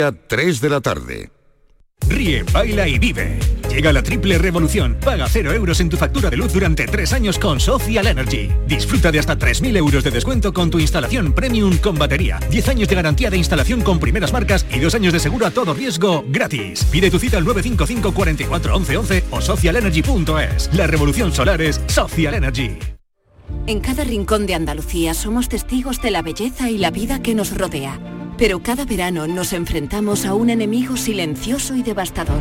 3 de la tarde. Ríe, baila y vive. Llega la triple revolución. Paga 0 euros en tu factura de luz durante 3 años con Social Energy. Disfruta de hasta 3.000 euros de descuento con tu instalación premium con batería. 10 años de garantía de instalación con primeras marcas y 2 años de seguro a todo riesgo gratis. Pide tu cita al 955 44 11 11 o socialenergy.es. La revolución solar es Social Energy. En cada rincón de Andalucía somos testigos de la belleza y la vida que nos rodea. Pero cada verano nos enfrentamos a un enemigo silencioso y devastador.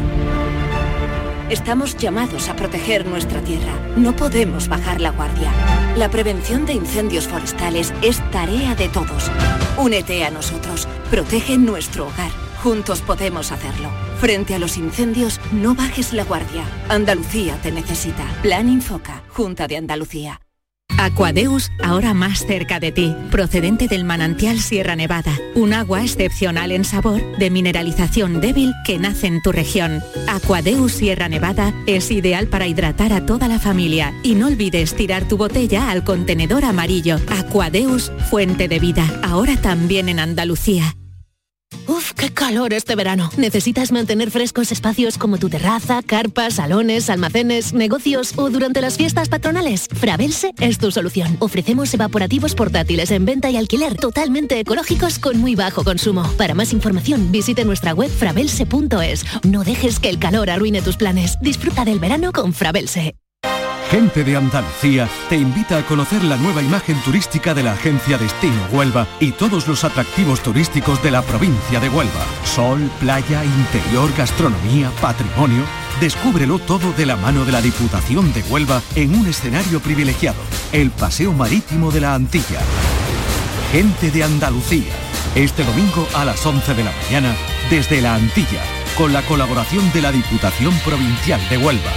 Estamos llamados a proteger nuestra tierra. No podemos bajar la guardia. La prevención de incendios forestales es tarea de todos. Únete a nosotros. Protege nuestro hogar. Juntos podemos hacerlo. Frente a los incendios, no bajes la guardia. Andalucía te necesita. Plan Infoca. Junta de Andalucía. Aquadeus, ahora más cerca de ti, procedente del manantial Sierra Nevada, un agua excepcional en sabor, de mineralización débil que nace en tu región. Aquadeus Sierra Nevada es ideal para hidratar a toda la familia y no olvides tirar tu botella al contenedor amarillo. Aquadeus, fuente de vida, ahora también en Andalucía. ¡Uf, qué calor este verano! ¿Necesitas mantener frescos espacios como tu terraza, carpas, salones, almacenes, negocios o durante las fiestas patronales? Frabelse es tu solución. Ofrecemos evaporativos portátiles en venta y alquiler totalmente ecológicos con muy bajo consumo. Para más información, visite nuestra web frabelse.es. No dejes que el calor arruine tus planes. Disfruta del verano con Frabelse. Gente de Andalucía te invita a conocer la nueva imagen turística de la agencia Destino Huelva y todos los atractivos turísticos de la provincia de Huelva. Sol, playa, interior, gastronomía, patrimonio. Descúbrelo todo de la mano de la Diputación de Huelva en un escenario privilegiado, el Paseo Marítimo de la Antilla. Gente de Andalucía, este domingo a las 11 de la mañana desde la Antilla, con la colaboración de la Diputación Provincial de Huelva.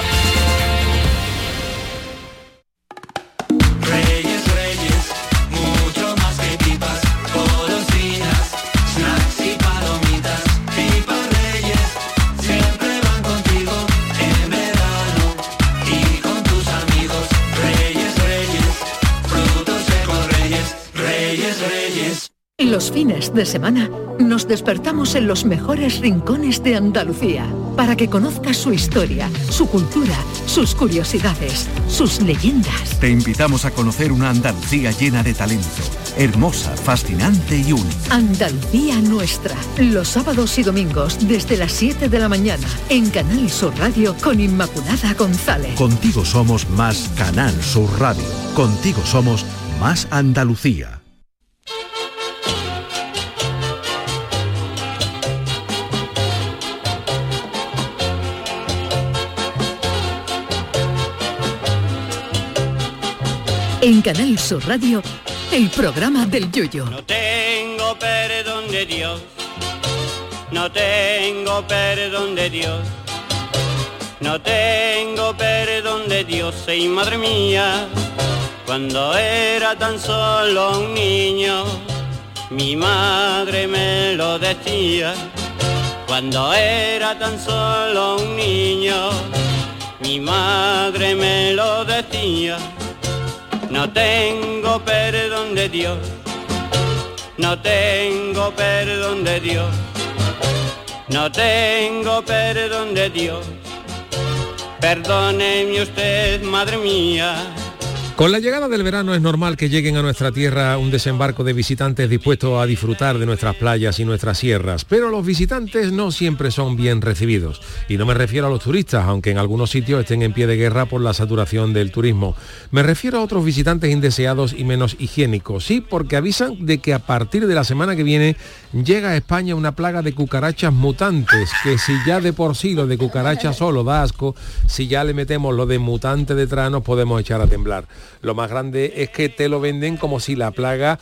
Los fines de semana nos despertamos en los mejores rincones de Andalucía para que conozcas su historia, su cultura, sus curiosidades, sus leyendas. Te invitamos a conocer una Andalucía llena de talento, hermosa, fascinante y única. Andalucía nuestra, los sábados y domingos desde las 7 de la mañana en Canal Sur Radio con Inmaculada González. Contigo somos más Canal Sur Radio. Contigo somos más Andalucía. En Canal Sur Radio, el programa del Yoyo. No tengo perdón de Dios, no tengo perdón de Dios, no tengo perdón de Dios, y madre mía, cuando era tan solo un niño, mi madre me lo decía. Cuando era tan solo un niño, mi madre me lo decía. No tengo perdón de Dios, no tengo perdón de Dios, no tengo perdón de Dios. Perdóneme usted, madre mía. Con la llegada del verano es normal que lleguen a nuestra tierra un desembarco de visitantes dispuestos a disfrutar de nuestras playas y nuestras sierras, pero los visitantes no siempre son bien recibidos. Y no me refiero a los turistas, aunque en algunos sitios estén en pie de guerra por la saturación del turismo. Me refiero a otros visitantes indeseados y menos higiénicos, sí, porque avisan de que a partir de la semana que viene llega a España una plaga de cucarachas mutantes, que si ya de por sí lo de cucaracha solo da asco, si ya le metemos lo de mutante detrás nos podemos echar a temblar. Lo más grande es que te lo venden como si la plaga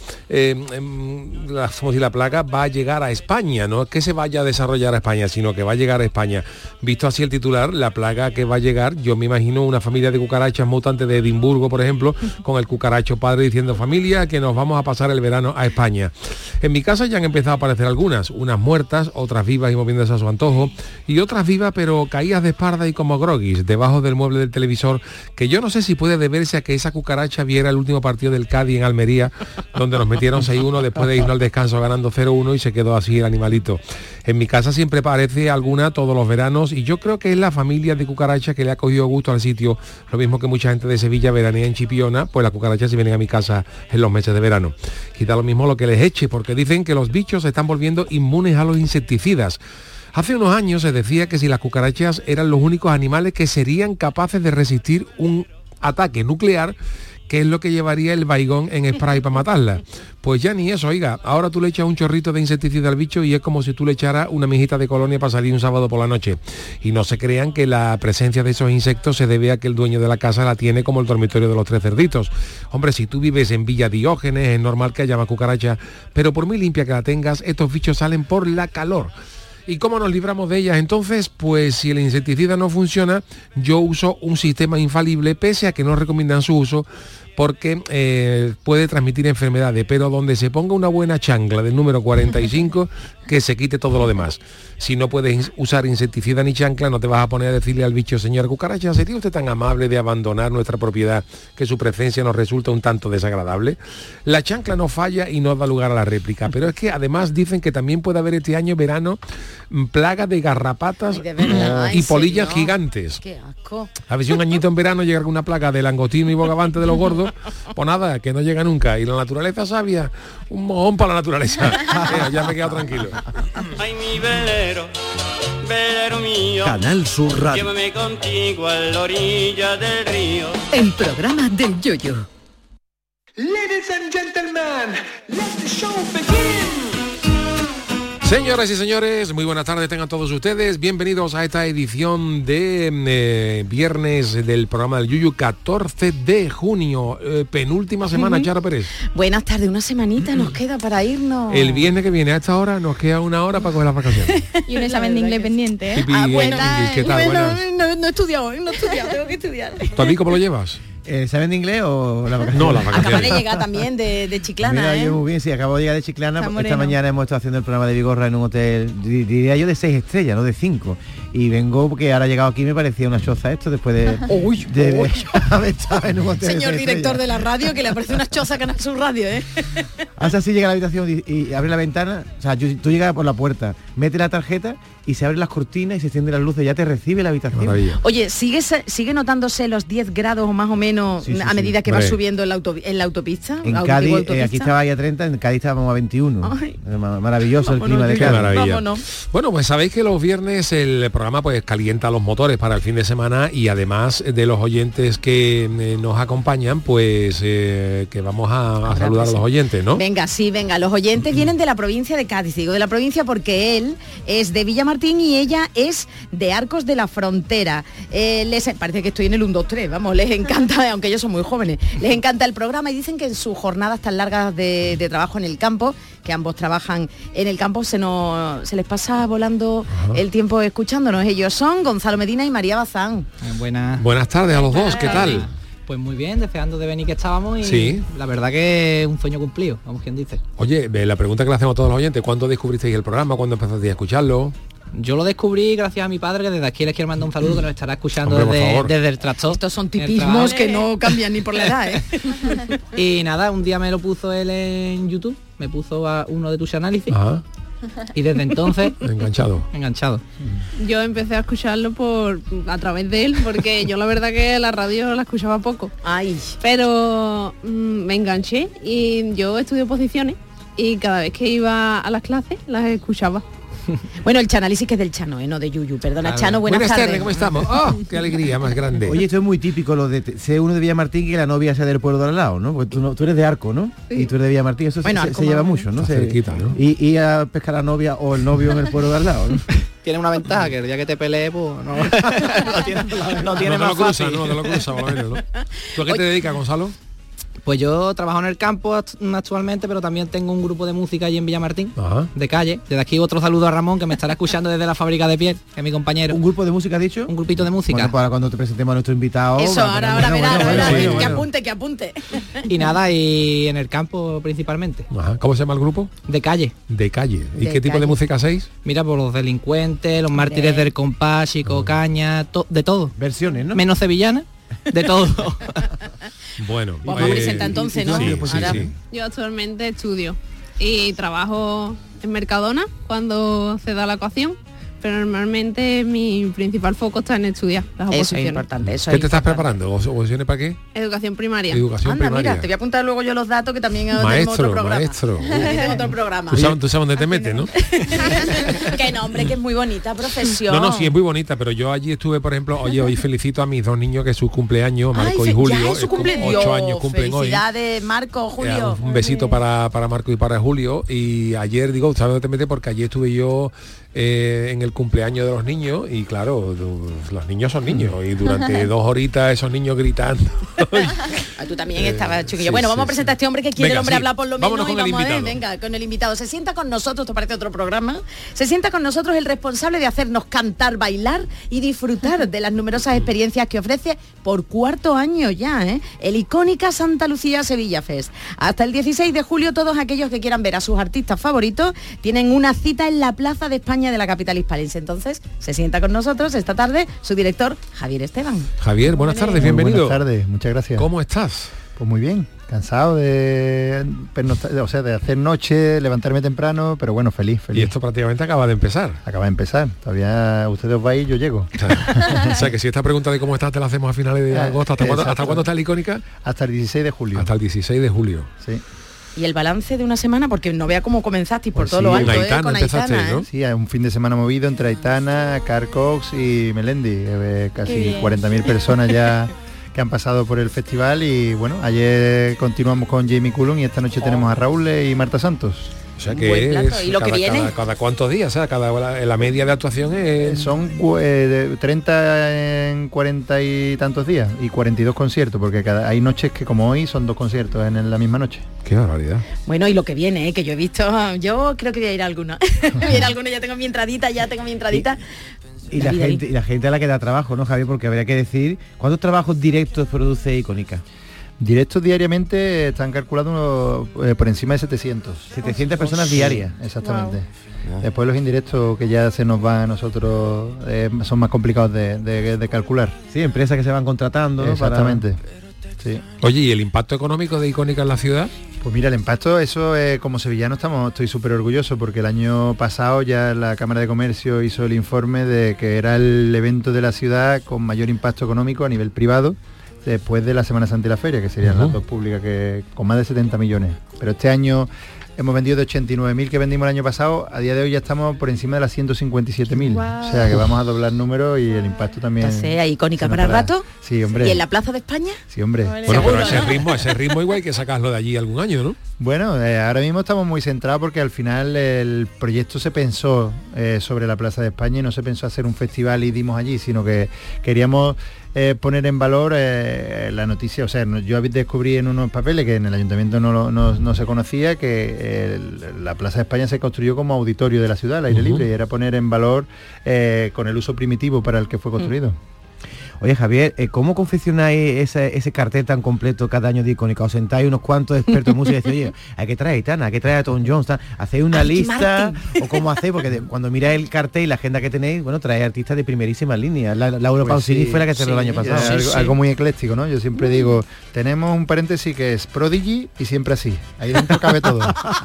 va a llegar a España. No es que se vaya a desarrollar a España, sino que va a llegar a España. Visto así el titular, la plaga que va a llegar, yo me imagino una familia de cucarachas mutantes de Edimburgo, por ejemplo, con el cucaracho padre diciendo: familia, que nos vamos a pasar el verano a España. En mi casa ya han empezado a aparecer algunas, unas muertas, otras vivas y moviéndose a su antojo, y otras vivas pero caídas de espalda y como groguis debajo del mueble del televisor, que yo no sé si puede deberse a que esa esa cucaracha viera el último partido del Cádiz en Almería, donde nos metieron 6-1 después de irnos al descanso ganando 0-1 y se quedó así el animalito. En mi casa siempre aparece alguna todos los veranos y yo creo que es la familia de cucarachas que le ha cogido gusto al sitio, lo mismo que mucha gente de Sevilla veranea en Chipiona, pues las cucarachas se vienen a mi casa en los meses de verano. Quizá lo mismo lo que les eche, porque dicen que los bichos se están volviendo inmunes a los insecticidas. Hace unos años se decía que si las cucarachas eran los únicos animales que serían capaces de resistir un ataque nuclear, que es lo que llevaría el baigón en spray para matarla. Pues ya ni eso, oiga, ahora tú le echas un chorrito de insecticida al bicho y es como si tú le echaras una mijita de colonia para salir un sábado por la noche. Y no se crean que la presencia de esos insectos se debe a que el dueño de la casa la tiene como el dormitorio de los 3 cerditos. Hombre, si tú vives en Villa Diógenes, es normal que haya más cucaracha, pero por muy limpia que la tengas, estos bichos salen por la calor. ¿Y cómo nos libramos de ellas? Entonces, pues si el insecticida no funciona, yo uso un sistema infalible, pese a que no recomiendan su uso, porque puede transmitir enfermedades, pero donde se ponga una buena chancla del número 45, que se quite todo lo demás. Si no puedes usar insecticida ni chancla, no te vas a poner a decirle al bicho, señor cucaracha, ¿sería usted tan amable de abandonar nuestra propiedad que su presencia nos resulta un tanto desagradable? La chancla no falla y no da lugar a la réplica, pero es que además dicen que también puede haber este año verano plaga de garrapatas y polillas gigantes. Qué asco. A ver si un añito en verano llega alguna plaga de langostino y bogavante de los gordos, pues nada, que no llega nunca. Y la naturaleza sabia, un mojón para la naturaleza. Ya me he quedado tranquilo. Ay, mi velero, velero mío, Canal Sur Radio. llévame contigo a la orilla del río. El programa del Yoyo. Ladies and gentlemen, let the show begin. Señoras y señores, muy buenas tardes tengan todos ustedes. Bienvenidos a esta edición de viernes del programa del Yuyu, 14 de junio, penúltima semana, Charo Pérez. Buenas tardes, una semanita nos queda para irnos. El viernes que viene a esta hora nos queda una hora para coger las vacaciones. Y un examen de inglés pendiente, ¿eh? Pipi, bueno, ¿qué tal? bueno, Buenas. no he estudiado, tengo que estudiar. ¿Tú a mí cómo lo llevas? ¿El examen de inglés o la vacación? No, la vacación. Acaba de llegar también de Chiclana, Mira, ¿eh? yo muy bien, sí, acabo de llegar de Chiclana. Está Esta moreno. mañana hemos estado haciendo el programa de Vigorra en un hotel, diría yo, de 6 estrellas, no de 5. Y vengo porque ahora he llegado aquí y me parecía una choza esto después de haber estado en un hotel. Señor de 6 director estrellas. de la radio, que le aparece una choza Canal Sur Radio, ¿eh? Hasta así llega a la habitación y abre la ventana, o sea, tú llegas por la puerta, mete la tarjeta y se abren las cortinas y se encienden las luces, ya te recibe la habitación. Maravilla. Oye, ¿sigue notándose los 10 grados o más o menos Sí, sí, a medida sí. que va Hombre. subiendo en la autopista? En la Cádiz, autopista? aquí estaba ahí a 30, en Cádiz estábamos a 21. Ay. Maravilloso el Vámonos, clima de Qué Cádiz. maravilla. Vámonos. Bueno, pues sabéis que los viernes el programa pues calienta los motores para el fin de semana y además de los oyentes que nos acompañan, pues que vamos a saludar a los oyentes, ¿no? Venga, sí, venga, los oyentes vienen de la provincia de Cádiz, digo de la provincia porque él es de Villamartín y ella es de Arcos de la Frontera. Parece que estoy en el 1, 2, 3, vamos, les encanta, aunque ellos son muy jóvenes, les encanta el programa y dicen que en sus jornadas tan largas de trabajo en el campo, que ambos trabajan en el campo, se les pasa volando el tiempo escuchándonos. Ellos son Gonzalo Medina y María Bazán. Buenas tardes a los dos, ¿qué tal? Pues muy bien, deseando de venir que estábamos y Sí. la verdad que es un sueño cumplido, como quien dice. Oye, la pregunta que le hacemos a todos los oyentes, ¿cuándo descubristeis el programa? ¿Cuándo empezasteis a escucharlo? Yo lo descubrí gracias a mi padre, que desde aquí les quiero mandar un saludo, que nos estará escuchando Hombre, por favor. desde el tractor. Estos son en el tipismos trabajo. que no cambian ni por la edad, ¿eh? Y nada, un día me lo puso él en YouTube, me puso a uno de tus análisis Ajá, y desde entonces enganchado. enganchado. Yo empecé a escucharlo a través de él, porque yo la verdad que la radio la escuchaba poco. Ay, Pero me enganché y yo estudio posiciones y cada vez que iba a las clases las escuchaba. bueno, el chanálisis que es del Chano, no de Yuyu, perdona, Claro. Chano, buenas tardes. ¿Cómo estamos? ¡Oh, qué alegría más grande! Oye, esto es muy típico, lo de ser uno de Villamartín y que la novia sea del pueblo de al lado, ¿no? Porque tú eres de Arco, ¿no? Y tú eres de Villamartín, eso Bueno, se Arco lleva más, mucho, ¿no? Está cerquita, ¿no? Y a pescar a la novia o el novio en el pueblo de al lado, ¿no? Tiene una ventaja, que el día que te pelees, pues no, no tiene no más te lo cruza, fácil. no te lo cruza, por lo menos, ¿no? ¿Tú a qué te dedicas, Gonzalo? Pues yo trabajo en el campo actualmente, pero también tengo un grupo de música allí en Villamartín, Ajá. de calle. Desde aquí otro saludo a Ramón, que me estará escuchando desde la fábrica de piel, que es mi compañero. ¿Un grupo de música, has dicho? Un grupito de música. Bueno, para cuando te presentemos a nuestro invitado. Eso, bueno, ahora bueno, verá, bueno, ahora bueno, que bueno. apunte. Y nada, y en el campo principalmente. Ajá. ¿Cómo se llama el grupo? De calle. De calle. ¿Y De qué tipo calle. de música hacéis? Mira, por los delincuentes, los mártires del compás, Chico Caña, de todo. Versiones, ¿no? Menos sevillana, de todo. Bueno, vamos a presentar entonces, ¿no? Sí, Ahora, sí. Yo actualmente estudio y trabajo en Mercadona cuando se da la ocasión, pero normalmente mi principal foco está en estudiar las eso oposiciones. es importante. Eso ¿Qué es te estás importante. preparando? ¿Oposiciones para qué? Educación primaria. Educación Anda, primaria. mira, te voy a apuntar luego yo los datos que también tenemos Maestro, otro programa. maestro. Tengo otro programa. Tú sabes dónde te metes, ¿no? Que no, hombre, que es muy bonita profesión. No, sí, es muy bonita, pero yo allí estuve, por ejemplo, hoy felicito a mis 2 niños que es su cumpleaños, Marco y Julio. Ya es su cumpleaños. 8 años cumplen hoy. Felicidades, Marco, Julio. Un besito para Marco y para Julio. Y ayer, digo, ¿sabes dónde te metes? Porque ayer estuve yo en el cumpleaños de los niños y claro, los niños son niños y durante 2 horitas esos niños gritando. Tú también estabas chiquillo. Sí, bueno, sí, vamos a presentar a este hombre que quiere Venga, el hombre sí. hablar por lo menos. Vámonos Y con el vamos a ver, invitado. venga, con el invitado. Se sienta con nosotros, esto parece otro programa. Se sienta con nosotros el responsable de hacernos cantar, bailar y disfrutar de las numerosas experiencias que ofrece por 4º año ya, el icónica Santa Lucía Sevilla Fest. Hasta el 16 de julio todos aquellos que quieran ver a sus artistas favoritos tienen una cita en la Plaza de España de la capital hispalense. Entonces, se sienta con nosotros esta tarde su director Javier Esteban. Javier, buenas tardes, Muy bienvenido. Buenas tardes, muchas gracias. ¿Cómo estás? Pues muy bien, cansado de hacer noche, levantarme temprano, pero bueno, feliz. Y esto prácticamente acaba de empezar. Acaba de empezar, todavía ustedes os vais y yo llego. O sea que si esta pregunta de cómo estás te la hacemos a finales de agosto. ¿Hasta cuándo está la icónica? Hasta el 16 de julio. Hasta el 16 de julio. Sí. Y el balance de una semana, porque no vea cómo comenzasteis por Pues todo sí, lo alto, Aitana, con Aitana, ¿no? Sí, un fin de semana movido entre Aitana, Carl Cox y Melendi. Casi 40.000 personas ya que han pasado por el festival y bueno, ayer continuamos con Jamie Cullum y esta noche tenemos a Raúl y Marta Santos. O sea que es ¿Y lo que viene? cada cuántos días, o sea, la media de actuación es... Son 30 en 40 y tantos días y 42 conciertos, porque hay noches que como hoy son 2 conciertos en la misma noche. Qué barbaridad. Bueno, y lo que viene, que yo he visto, yo creo que voy a ir a alguna. Voy a ir a alguna, ya tengo mi entradita. Y la gente a la que da trabajo, ¿no, Javier? Porque habría que decir, ¿cuántos trabajos directos produce Icónica? Directos diariamente están calculados por encima de 700. 700 personas diarias. Exactamente. Wow. Después los indirectos que ya se nos van a nosotros son más complicados de calcular. Sí, empresas que se van contratando, ¿no? Exactamente. Sí. Oye, ¿y el impacto económico de Icónica en la ciudad? Pues mira, el impacto, eso como sevillano estoy súper orgulloso porque el año pasado ya la Cámara de Comercio hizo el informe de que era el evento de la ciudad con mayor impacto económico a nivel privado después de la Semana Santa y la Feria, que serían las dos públicas, que con más de 70 millones. Pero este año hemos vendido de 89.000 que vendimos el año pasado, a día de hoy ya estamos por encima de las 157.000. Wow. O sea que vamos a doblar números y el impacto también. Entonces, Icónica para el rato. Sí, hombre. ¿Y en la Plaza de España? Sí, hombre. Bueno, pero ese ritmo igual hay que sacarlo de allí algún año, ¿no? Bueno, ahora mismo estamos muy centrados porque al final el proyecto se pensó sobre la Plaza de España y no se pensó hacer un festival y dimos allí, sino que queríamos poner en valor la noticia. O sea, yo descubrí en unos papeles que en el ayuntamiento no se conocía que la Plaza de España se construyó como auditorio de la ciudad, al aire libre, y era poner en valor con el uso primitivo para el que fue construido. Oye, Javier, ¿cómo confeccionáis ese cartel tan completo cada año de Icónica? ¿Os sentáis unos cuantos expertos en música y decís, oye, hay que traer a Aitana, hay que traer a Tom Jones? ¿Hacéis una lista? ¿O cómo hacéis? Porque cuando miráis el cartel y la agenda que tenéis, bueno, traéis artistas de primerísima línea. Laura Pausini fue la que cerró el año pasado. Algo muy ecléctico, ¿no? Yo siempre digo, tenemos un paréntesis que es Prodigy y siempre así. Ahí dentro cabe todo.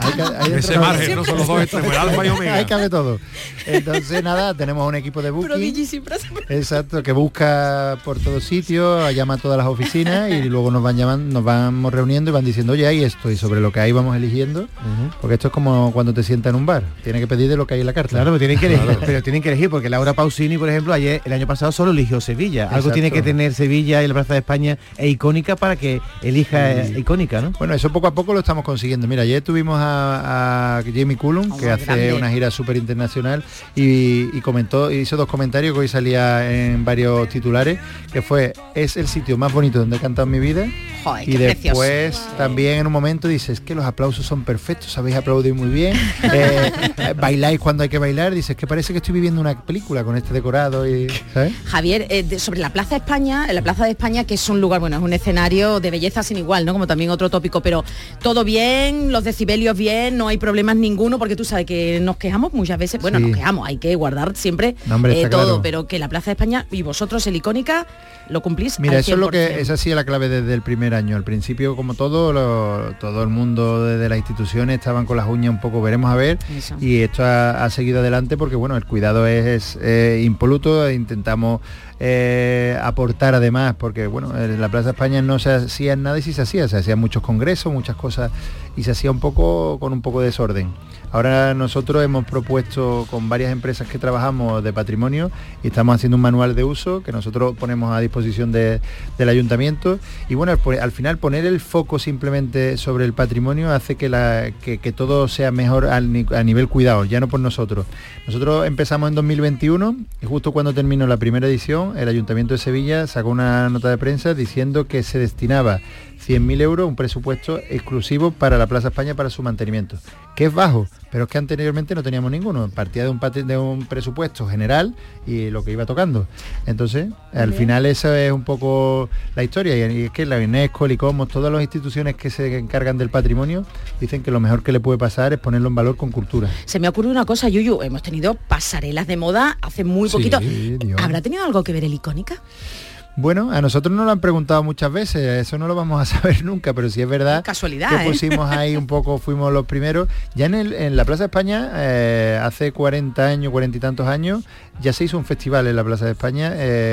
Ese margen, no son los dos extremos, el alfa y omega. Ahí cabe todo. Entonces, nada, tenemos un equipo de booking. Prodigy siempre así. Exacto, que busca por todos sitios, llama a todas las oficinas y luego nos van llamando, nos vamos reuniendo y van diciendo, oye, hay esto, y sobre lo que hay vamos eligiendo, porque esto es como cuando te sientas en un bar, tienes que pedir de lo que hay en la carta. Claro, pero tienen que elegir, porque Laura Pausini, por ejemplo, el año pasado solo eligió Sevilla. Exacto. Algo tiene que tener Sevilla y la Plaza de España e Icónica para que elija Icónica, ¿no? Bueno, eso poco a poco lo estamos consiguiendo. Mira, ayer tuvimos a Jamie Cullum, que hace una gira súper internacional y hizo 2 comentarios que hoy salía en varios titulares, que fue, es el sitio más bonito donde he cantado en mi vida. Joder, y después también en un momento dices que los aplausos son perfectos, sabéis aplaudir muy bien, bailáis cuando hay que bailar, dices que parece que estoy viviendo una película con este decorado y, ¿sabes? Javier, sobre la Plaza de España, la Plaza de España, que es un lugar, bueno, es un escenario de belleza sin igual, ¿no? Como también otro tópico, pero todo bien, los decibelios bien, no hay problemas ninguno, porque tú sabes que nos quejamos muchas veces, bueno, nos quejamos, hay que guardar siempre todo, claro. Pero que la Plaza de España y vosotros, el Icónica, icónica lo cumplís. Mira, al eso es lo 100%. que esa sí es la clave desde el primer año. Al principio, como todo el mundo desde las instituciones estaban con las uñas un poco, veremos a ver, Eso. y esto ha seguido adelante porque bueno, el cuidado es impoluto. Intentamos aportar además, porque bueno, en la Plaza España no se hacía nada y sí se hacían muchos congresos, muchas cosas, y se hacía un poco con un poco de desorden. Ahora nosotros hemos propuesto con varias empresas que trabajamos de patrimonio y estamos haciendo un manual de uso que nosotros ponemos a disposición del ayuntamiento, y bueno, al final poner el foco simplemente sobre el patrimonio hace que todo sea mejor a nivel cuidado, ya no por nosotros. Nosotros empezamos en 2021 y justo cuando terminó la primera edición el Ayuntamiento de Sevilla sacó una nota de prensa diciendo que se destinaba 100.000 euros, un presupuesto exclusivo para la Plaza España para su mantenimiento, que es bajo, pero es que anteriormente no teníamos ninguno, partía de un presupuesto general y lo que iba tocando. Entonces, al final esa es un poco la historia, y es que la UNESCO, el ICOMOS, todas las instituciones que se encargan del patrimonio dicen que lo mejor que le puede pasar es ponerlo en valor con cultura. Se me ocurre una cosa, Yuyu, hemos tenido pasarelas de moda hace muy poquito. Dios. ¿Habrá tenido algo que ver el Icónica? Bueno, a nosotros nos lo han preguntado muchas veces, eso no lo vamos a saber nunca, pero sí es verdad casualidad, que pusimos ahí un poco, fuimos los primeros. Ya en la Plaza de España, hace 40 años, 40 y tantos años, ya se hizo un festival en la Plaza de España,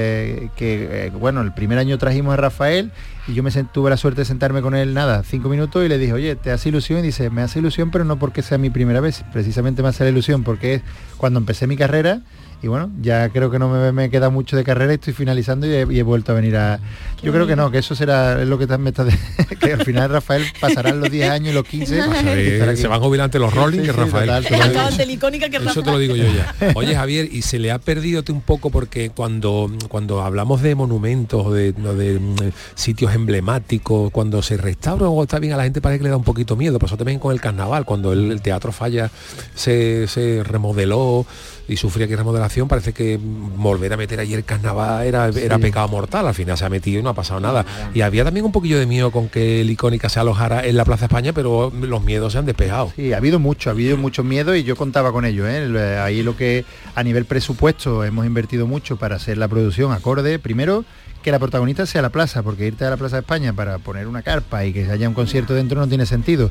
bueno, el primer año trajimos a Rafael y yo tuve la suerte de sentarme con él, 5 minutos, y le dije, oye, ¿te hace ilusión? Y dice, me hace ilusión, pero no porque sea mi primera vez, precisamente me hace la ilusión porque es cuando empecé mi carrera. Y bueno, ya creo que no me queda mucho de carrera, estoy finalizando y he vuelto a venir a... Yo creo que no, que eso será lo que me está... que al final Rafael pasarán los 10 años y los 15. Se van jubilando los Rolling, que Rafael. Acaban del Icónica que Eso Rafael. te lo digo yo ya. Oye, Javier, y se le ha perdido un poco porque cuando hablamos de monumentos, de sitios emblemáticos, cuando se restaura o está bien, a la gente parece que le da un poquito miedo. Pasó también con el carnaval, cuando el Teatro Falla se remodeló y sufría que remodelación, parece que volver a meter allí el carnaval era pecado mortal. Al final se ha metido y no ha pasado nada. Y había también un poquillo de miedo con que el Icónica se alojara en la Plaza España, pero los miedos se han despejado. Sí, ha habido mucho miedo y yo contaba con ello, ¿eh? Ahí lo que a nivel presupuesto hemos invertido mucho para hacer la producción acorde. Primero, que la protagonista sea la plaza, porque irte a la Plaza de España para poner una carpa y que haya un concierto dentro no tiene sentido.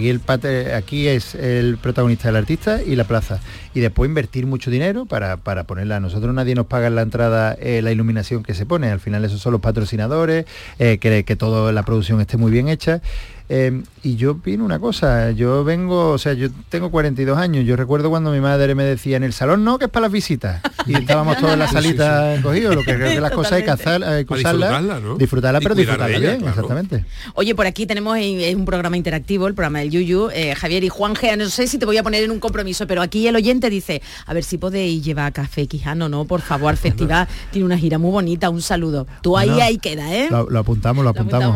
Aquí es el protagonista, el artista y la plaza. Y después invertir mucho dinero para ponerla. A nosotros nadie nos paga en la entrada la iluminación que se pone. Al final esos son los patrocinadores, que toda la producción esté muy bien hecha. Y yo opino una cosa, yo tengo 42 años, yo recuerdo cuando mi madre me decía, en el salón no, que es para las visitas, y estábamos todos en la salita encogidos, lo que creo que las cosas hay que usarlas, ¿no? Disfrutarla, pero disfrutarla bien, claro. Exactamente. Oye, por aquí tenemos un programa interactivo, el programa del Yuyu, Javier y Juan Gea, no sé si te voy a poner en un compromiso, pero aquí el oyente dice, a ver si podéis llevar Café Quijano, ¿no? Por favor, al festival, tiene una gira muy bonita, un saludo. Tú ahí queda, ¿eh? Lo apuntamos.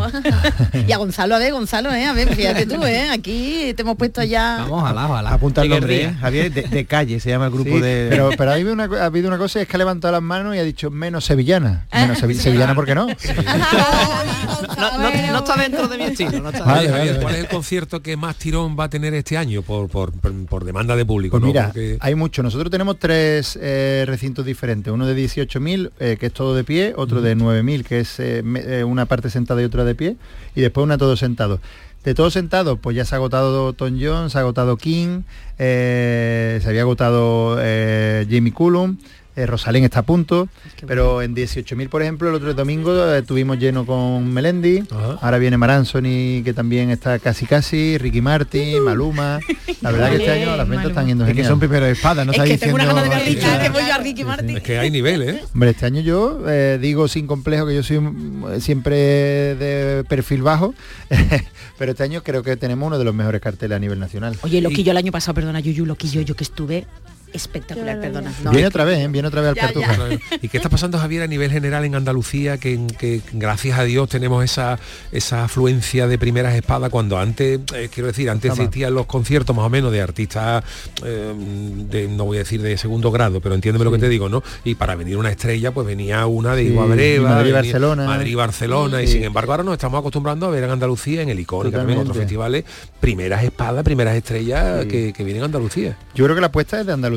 Y a Gonzalo, Gonzalo, a ver, fíjate tú, aquí te hemos puesto ya... Vamos, alá. Apunta el nombre, Javier, de calle se llama el grupo de... Pero ha habido una cosa, es que ha levantado las manos y ha dicho menos sevillana. Sevillana, ¿por qué no? No está dentro de mi estilo. Vale. ¿Cuál es el concierto que más tirón va a tener este año por demanda de público? Pues mira, porque... hay mucho. Nosotros tenemos 3 recintos diferentes. Uno de 18.000, que es todo de pie, otro de 9.000, que es una parte sentada y otra de pie, y después una todo sentado. De todos sentados, pues ya se ha agotado Tom Jones, se ha agotado King, se había agotado Jamie Cullum, Rosalén está a punto, pero en 18.000, por ejemplo, el otro domingo tuvimos lleno con Melendi. Ahora viene Mar Anthony, que también está casi, Ricky Martin, Maluma. La verdad que este año las ventas están yendo genial. Es que son primeros de espada, no está diciendo... tengo una gana de ver que voy yo a Ricky Martin. Es que hay nivel, ¿eh? Hombre, este año yo digo sin complejo que yo soy siempre de perfil bajo, pero este año creo que tenemos uno de los mejores carteles a nivel nacional. Oye, Loquillo el año pasado, perdona, Yuyu, Loquillo, yo que estuve... espectacular, perdona. No, viene otra vez al Cartuja. ¿Y qué está pasando, Javier, a nivel general en Andalucía, que gracias a Dios tenemos esa afluencia de primeras espadas, cuando antes, antes existían los conciertos más o menos de artistas, no voy a decir de segundo grado, pero entiéndeme lo que te digo, ¿no? Y para venir una estrella, pues venía una de Igua Breva, Madrid-Barcelona, y sin embargo ahora nos estamos acostumbrando a ver en Andalucía, en el Icónica, también en otros festivales, primeras espadas, primeras estrellas que vienen a Andalucía. Yo creo que la apuesta es de Andalucía.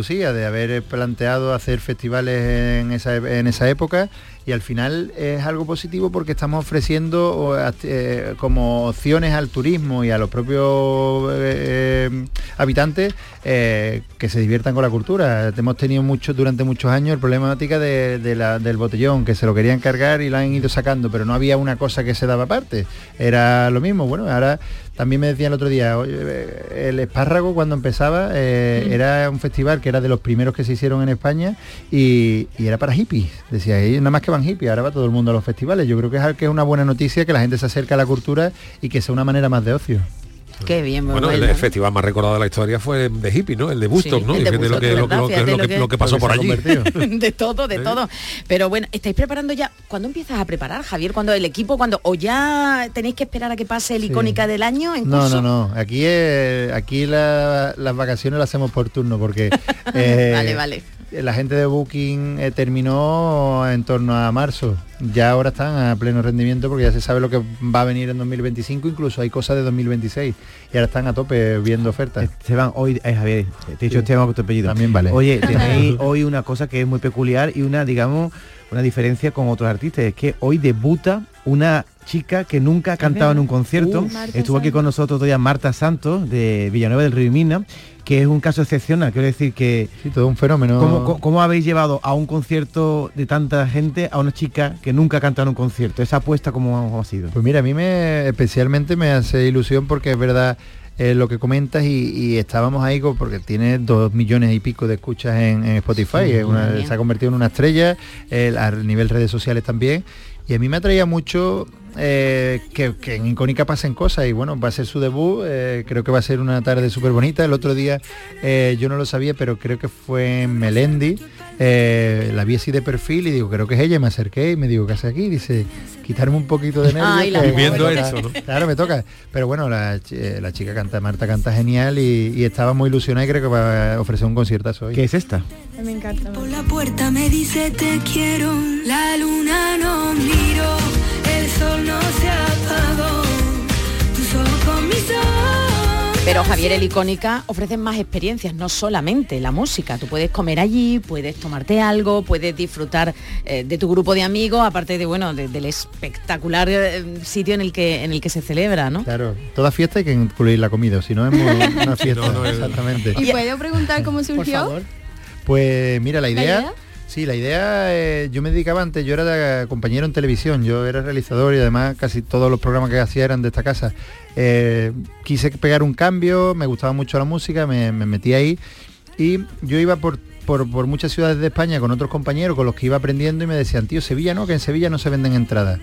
Andalucía, de haber planteado hacer festivales en esa época, y al final es algo positivo porque estamos ofreciendo como opciones al turismo y a los propios habitantes que se diviertan con la cultura. Hemos tenido durante muchos años el problemática del botellón, que se lo querían cargar y lo han ido sacando, pero no había una cosa que se daba aparte, era lo mismo. Bueno, ahora también me decían el otro día, el Espárrago cuando empezaba era un festival que era de los primeros que se hicieron en España y era para hippies, decía, nada más que van hippies, ahora va todo el mundo a los festivales. Yo creo que es una buena noticia que la gente se acerque a la cultura y que sea una manera más de ocio. Qué bien, bueno, el festival más recordado de la historia fue de hippie, ¿no? El de Woodstock, sí, ¿no? Lo que pasó por allí. De todo. Pero bueno, ¿estáis preparando ya? ¿Cuándo empiezas a preparar, Javier? ¿Cuándo el equipo? ¿O ya tenéis que esperar a que pase el Icónica del año en curso? No. Aquí las vacaciones las hacemos por turno porque vale. La gente de Booking terminó en torno a marzo. Ya ahora están a pleno rendimiento porque ya se sabe lo que va a venir en 2025, incluso hay cosas de 2026 y ahora están a tope viendo ofertas. Esteban, hoy, Javier, te he dicho Esteban con tu apellido. También vale. Oye, tenéis hoy una cosa que es muy peculiar y una diferencia con otros artistas, es que hoy debuta una chica que nunca ha cantado en un concierto. Estuvo aquí con nosotros todavía Marta Santos de Villanueva del Río y Minas, que es un caso excepcional, quiero decir que... Sí, todo un fenómeno. ¿Cómo habéis llevado a un concierto de tanta gente a una chica que nunca ha cantado en un concierto? ¿Esa apuesta cómo ha sido? Pues mira, a mí especialmente me hace ilusión porque es verdad lo que comentas y estábamos ahí porque tiene 2 millones y pico de escuchas en Spotify, se ha convertido en una estrella, a nivel redes sociales también, y a mí me atraía mucho que en Icónica pasen cosas y bueno, va a ser su debut, creo que va a ser una tarde súper bonita. El otro día yo no lo sabía, pero creo que fue en Melendi, la vi así de perfil y digo, creo que es ella, y me acerqué y me digo, ¿qué hace aquí? Dice, quitarme un poquito de nervios. Viendo eso, ¿no? Claro, me toca. Pero bueno, la chica Marta canta genial y estaba muy ilusionada y creo que va a ofrecer un conciertazo hoy. ¿Qué es esta? Me encanta. Por la puerta me dice te quiero, la luna no miro, el sol no se apagó, tus ojos con mis ojos. Pero Javier, el Icónica ofrecen más experiencias, no solamente la música. Tú puedes comer allí, puedes tomarte algo, puedes disfrutar de tu grupo de amigos, aparte del espectacular sitio en el que se celebra, ¿no? Claro, toda fiesta hay que incluir la comida, si no es una fiesta. Exactamente. ¿Y puedo preguntar cómo surgió? Por favor. Pues mira, la idea, yo me dedicaba antes, yo era compañero en televisión, yo era realizador y además casi todos los programas que hacía eran de esta casa. Quise pegar un cambio, me gustaba mucho la música, me metí ahí y yo iba por muchas ciudades de España con otros compañeros con los que iba aprendiendo y me decían, tío, Sevilla no, que en Sevilla no se venden entradas,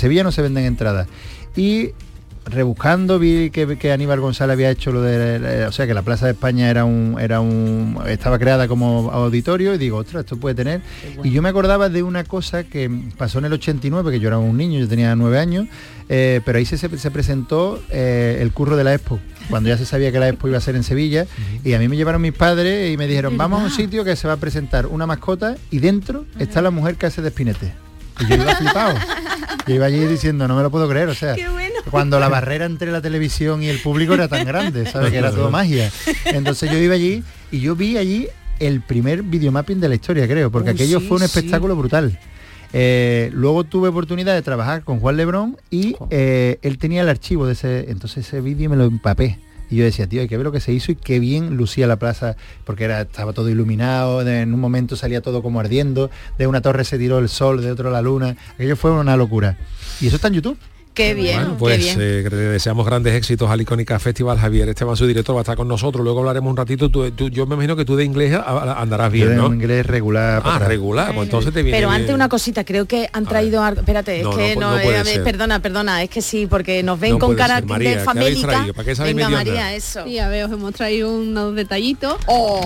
y rebuscando vi que Aníbal González había hecho lo de, que la Plaza de España estaba creada como auditorio y digo, ostras, esto puede tener. Y yo me acordaba de una cosa que pasó en el 89, que yo era un niño, yo tenía 9 años, pero ahí se presentó el curro de la Expo, cuando ya se sabía que la Expo iba a ser en Sevilla, y a mí me llevaron mis padres y me dijeron, vamos a un sitio que se va a presentar una mascota y dentro está la mujer que hace de Spinetta. Y yo iba flipado. Yo iba allí diciendo, no me lo puedo creer, o sea, cuando la barrera entre la televisión y el público era tan grande, ¿sabes? Que era todo magia. Entonces yo iba allí y yo vi allí el primer videomapping de la historia, creo, porque aquello fue un espectáculo brutal. Luego tuve oportunidad de trabajar con Juan Lebrón y él tenía el archivo de ese vídeo y me lo empapé. Y yo decía, tío, hay que ver lo que se hizo y qué bien lucía la plaza, porque estaba todo iluminado, en un momento salía todo como ardiendo, de una torre se tiró el sol, de otro la luna, aquello fue una locura. Y eso está en YouTube. Qué bien, bueno, pues qué bien. Le deseamos grandes éxitos al Icónica Festival. Javier Esteban, su director, va a estar con nosotros, luego hablaremos un ratito. Yo me imagino que tú de inglés andarás bien, ¿no? De inglés regular. Regular, pues entonces te viene... Pero antes una cosita, creo que han traído... Espérate, perdona, es que sí, porque nos ven con cara de famélica. Venga, María, eso. Sí, a ver, os hemos traído unos detallitos.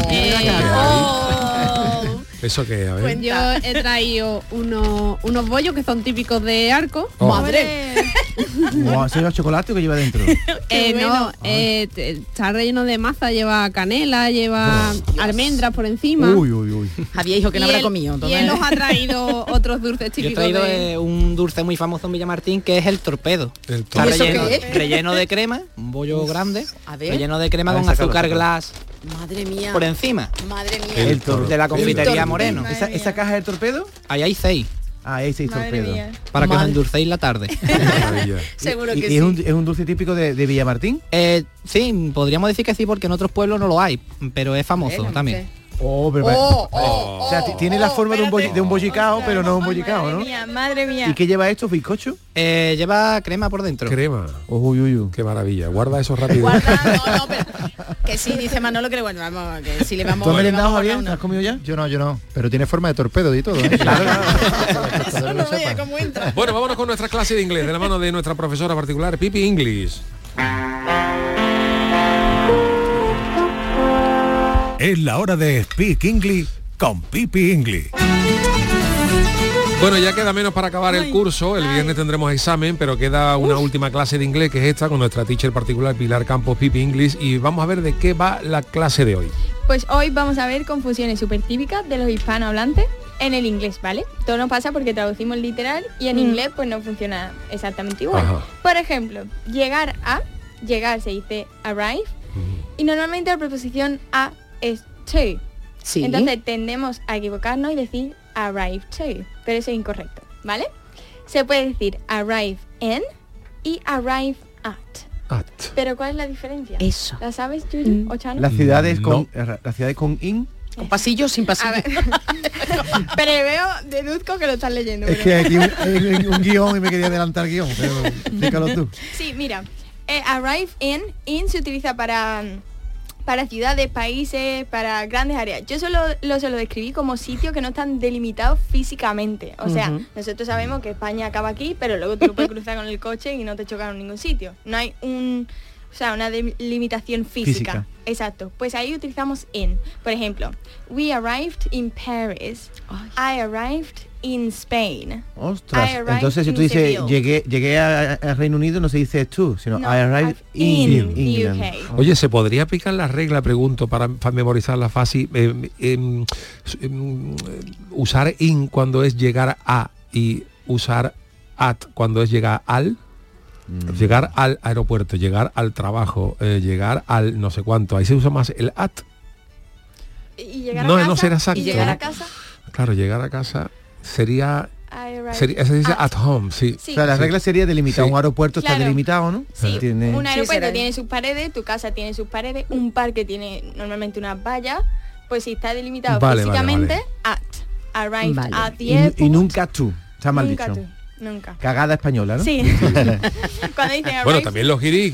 ¿Eso qué? A ver. Pues yo he traído unos bollos que son típicos de Arco. ¡Madre! Wow, ¿ese es el chocolate que lleva dentro? No, está relleno de masa, lleva canela, lleva almendras por encima. Uy. Javier, hijo, que no habrá comido. Y él nos ha traído otros dulces Yo he típicos traído un dulce muy famoso en Villamartín que es el torpedo. Está ¿Y eso relleno, qué es? relleno de crema, un bollo grande, A ver. relleno de crema A ver, con sácalo, azúcar sácalo. glass Madre mía. por encima. Madre mía. El torpedo. De la confitería El Moreno. ¿Esa caja del torpedo? Ahí hay 6 Ah, ese es Madre torpedo. mía. para que os Madre. endulcéis la tarde. Seguro ¿Y que es sí. un dulce típico de Villamartín? Sí, podríamos decir que sí, porque en otros pueblos no lo hay, pero es famoso también. Oh, pero o sea, tiene la forma de un bollicao, pero no un bollicao, ¿no? Madre mía. ¿Y qué lleva esto? ¿Bizcocho? Lleva crema por dentro. Crema. Uy. Qué maravilla. Guarda eso rápido. No, pero que sí, dice Manolo que le bueno, vamos, que si le vamos. ¿Tú has le merendado, vamos a Javier? guardar ¿Has comido ya? Yo no. Pero tiene forma de torpedo y todo, ¿eh? Claro. uno. No veía cómo entra. Bueno, vámonos con nuestra clase de inglés, de la mano de nuestra profesora particular, Pipi English. Es la hora de Speak English con Pipi English. Bueno, ya queda menos para acabar el curso. El viernes tendremos examen, pero queda una última clase de inglés, que es esta, con nuestra teacher particular, Pilar Campos, Pipi English, y vamos a ver de qué va la clase de hoy. Pues hoy vamos a ver confusiones súper típicas de los hispanohablantes en el inglés, ¿vale? Todo nos pasa porque traducimos literal y en inglés pues no funciona exactamente igual. Ajá. Por ejemplo, llegar se dice arrive y normalmente la preposición a es to. Sí. Entonces tendemos a equivocarnos y decir arrive to, pero eso es incorrecto, ¿vale? Se puede decir arrive in y arrive at. Pero ¿cuál es la diferencia? Eso. ¿La sabes, Julie o Chano? Las ciudades con in. Con pasillo, sin pasillo. A ver. Pero veo, deduzco que lo estás leyendo. Es que aquí hay un guión y me quería adelantar el guión, pero explícalo tú. Sí, mira, arrive in se utiliza para ciudades, países, para grandes áreas. Yo lo describí como sitios que no están delimitados físicamente. O sea, nosotros sabemos que España acaba aquí, pero luego tú lo puedes cruzar con el coche y no te chocan en ningún sitio. No hay una delimitación física. Exacto. Pues ahí utilizamos in. Por ejemplo, we arrived in Paris. I arrived in Spain. Ostras, I arrived entonces si in tú dices Seville. llegué al Reino Unido, no se dice tú, sino No, I arrived in England. UK. Oye, ¿se podría aplicar la regla, pregunto, para memorizarla fácil? Usar in cuando es llegar a y usar at cuando es llegar al. Llegar al aeropuerto, llegar al trabajo, llegar al no sé cuánto. Ahí se usa más el at. Y llegar No, a casa, no será exacto, y llegar ¿no? a casa. Claro, llegar a casa sería... I arrived se dice at home, sí. Sí. O sea, la regla sería delimitar. Sí. Un aeropuerto está Claro. delimitado, ¿no? Sí, Tiene... un aeropuerto será. tiene sus paredes, tu casa tiene sus paredes, un parque tiene normalmente unas vallas, pues si está delimitado Vale, físicamente, vale. arrived Vale. at the Y airport. nunca tú. Está mal Nunca dicho. tú, nunca. Cagada española, ¿no? Sí. Cuando dicen arrived, Bueno, también los guiris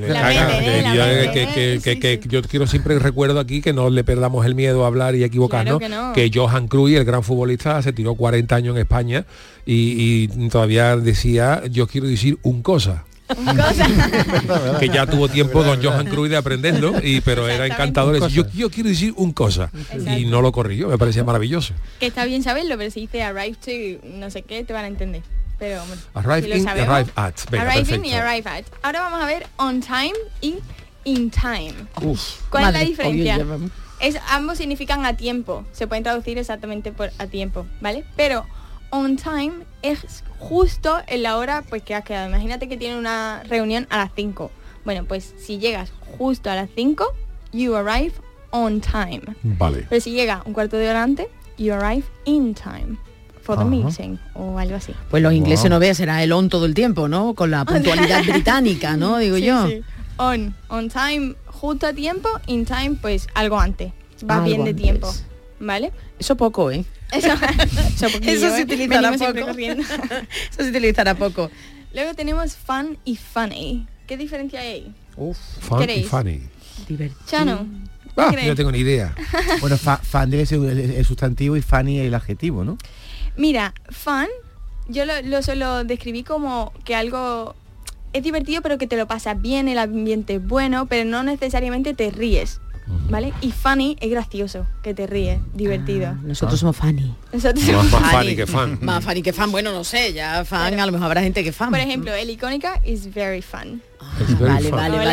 que yo quiero siempre recuerdo aquí que no le perdamos el miedo a hablar y a equivocarnos, Claro que no. que Johan Cruyff, el gran futbolista, se tiró 40 años en España y todavía decía, yo quiero decir un cosa. Que ya tuvo tiempo don Johan Cruyff de aprenderlo, pero era encantador decir, yo quiero decir un cosa. Exacto. Y no lo corrigió, me parecía maravilloso. que está bien saberlo, pero si dice arrive to no sé qué, te van a entender. Pero bueno, Arrive si lo in, sabemos, arrive at. Venga, arrive in perfecto. y arrive at. Ahora vamos a ver on time y in time. Uf. ¿Cuál Madre, es la diferencia? obvio, ya vamos. Ambos significan a tiempo, se pueden traducir exactamente por a tiempo, ¿vale? Pero on time es justo en la hora pues que has quedado. Imagínate que tiene una reunión a las 5. Bueno, pues si llegas justo a las 5, you arrive on time. Vale. Pero si llega un cuarto de hora antes, you arrive in time for the meeting o algo así. Pues los ingleses Wow. no vean, será el on todo el tiempo, ¿no? Con la puntualidad británica, ¿no? Digo Sí, yo. sí. On time justo a tiempo, in time pues algo antes. Va Algo bien de antes. tiempo, ¿vale? Eso poco, ¿eh? Eso poquillo, Eso se ¿eh? utilizará Venimos siempre poco. corriendo. Eso se utilizará poco. Luego tenemos fun y funny. ¿Qué diferencia hay ahí? Fun y ¿Queréis? funny. Chano, ¿qué Ah, crees? no tengo ni idea. Bueno, fan debe ser el sustantivo y funny el adjetivo, ¿no? Mira, fun, yo lo suelo describir como que algo es divertido pero que te lo pasas bien, el ambiente es bueno, pero no necesariamente te ríes. ¿vale? Y funny es gracioso, que te ríes, divertido. Nosotros somos funny. Nosotros Más somos funny que fan. Más funny que fan, bueno, no sé, ya fan, Claro. a lo mejor habrá gente que fan. Por ejemplo, el icónica is very fun. Vale.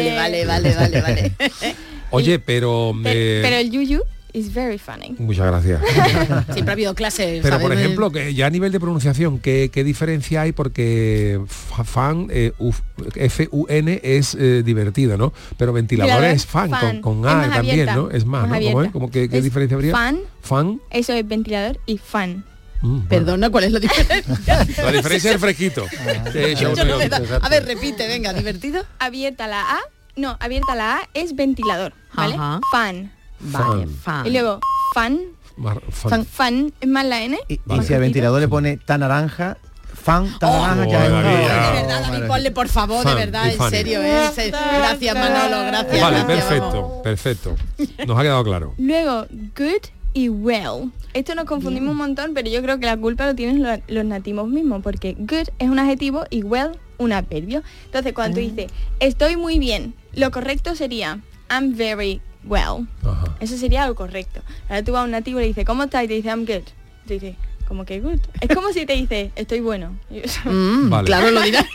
Oye, pero... Pero el yuyu is very funny. Muchas gracias. Siempre ha habido clases. Pero por ¿sabes? ejemplo, que ya a nivel de pronunciación, ¿qué diferencia hay? Porque fan, F-U-N es divertido, ¿no? Pero ventilador es fan, con A más también, abierta, ¿no? Es más, ¿no? abierta. ¿Cómo es? ¿Cómo qué diferencia habría? Fan, eso es ventilador, y fan. Perdona, ¿cuál es la diferencia? La diferencia es el fresquito. Yo no me da- A ver, repite, venga, divertido. Abierta la A es ventilador, ¿vale? Ajá. Fan. Vale, fan. Y luego fan es más la N. Y si al ventilador le pone tan naranja, fan, tan naranja, ya es De una... verdad, David, ponle por favor, de Fan, verdad, y en funny. serio, Gracias, Manolo, gracias. Vale, gracias, vamos. perfecto. Nos ha quedado claro. Luego good y well. Esto nos confundimos un montón, pero yo creo que la culpa lo tienen los nativos mismos, porque good es un adjetivo y well un adverbio. Entonces, cuando tú dices estoy muy bien, lo correcto sería I'm very well. Eso sería lo correcto. Ahora tú vas a un nativo y le dices ¿cómo estás? Y te dice I'm good. Tú dices como que good. Es como si te dice estoy bueno. Vale. Claro, lo dirás.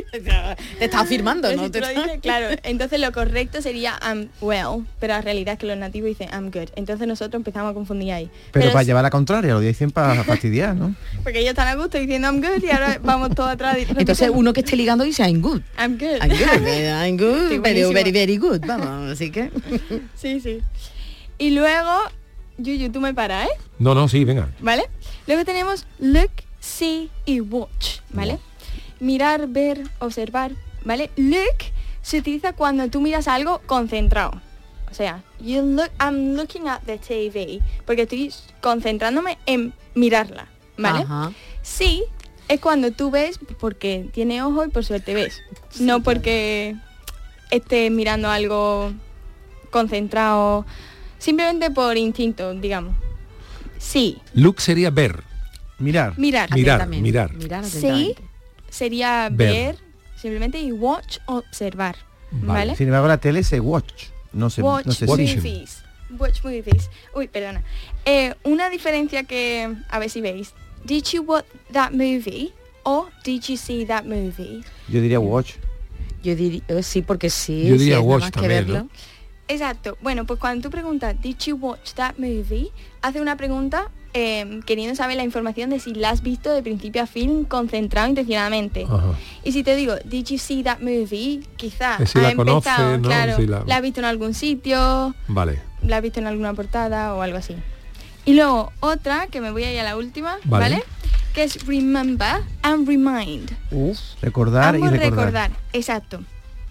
Te está afirmando, Pero ¿no? si tú lo dices, claro, entonces lo correcto sería I'm well, pero la realidad es que los nativos dicen I'm good. Entonces nosotros empezamos a confundir ahí. Pero para llevar la contraria, lo dicen para fastidiar, ¿no? Porque ellos están a gusto diciendo I'm good y ahora vamos todos atrás. Entonces uno que esté ligando dice I'm good. I'm good. I'm good, I'm good, Sí, very, buenísimo. very, very good. Vamos, así que... Sí. Y luego, Yuyu, tú me paras, ¿eh? No, sí, venga. ¿Vale? Luego tenemos look, see y watch, ¿vale? Mirar, ver, observar, ¿vale? Look se utiliza cuando tú miras algo concentrado. O sea, I'm looking at the TV, porque estoy concentrándome en mirarla, ¿vale? Ajá. See es cuando tú ves porque tiene ojo y por suerte ves. No porque estés mirando algo concentrado, simplemente por instinto, digamos. Sí. Look sería ver. Mirar. Mirar. Mirar. Sí sería ver, simplemente, y watch, observar. ¿Vale? Sin embargo, la tele es watch. No se Watch movies. Watch movies. Uy, perdona. Una diferencia que, a ver si veis. Did you watch that movie? O did you see that movie? Yo diría watch. Yo diría, sí, porque sí. Yo diría sí, es nada watch más que también, verlo. ¿no? Exacto. Bueno, pues cuando tú preguntas did you watch that movie, hace una pregunta queriendo saber la información de si la has visto de principio a fin, concentrado intencionadamente. Ajá. Y si te digo did you see that movie, quizá Si ha la empezado, conoce, ¿no? claro, Si la has visto en algún sitio, Vale. la has visto en alguna portada o algo así. Y luego otra, que me voy a ir a la última, ¿vale? Que es remember and remind. Recordar Ambos y recordar. Exacto.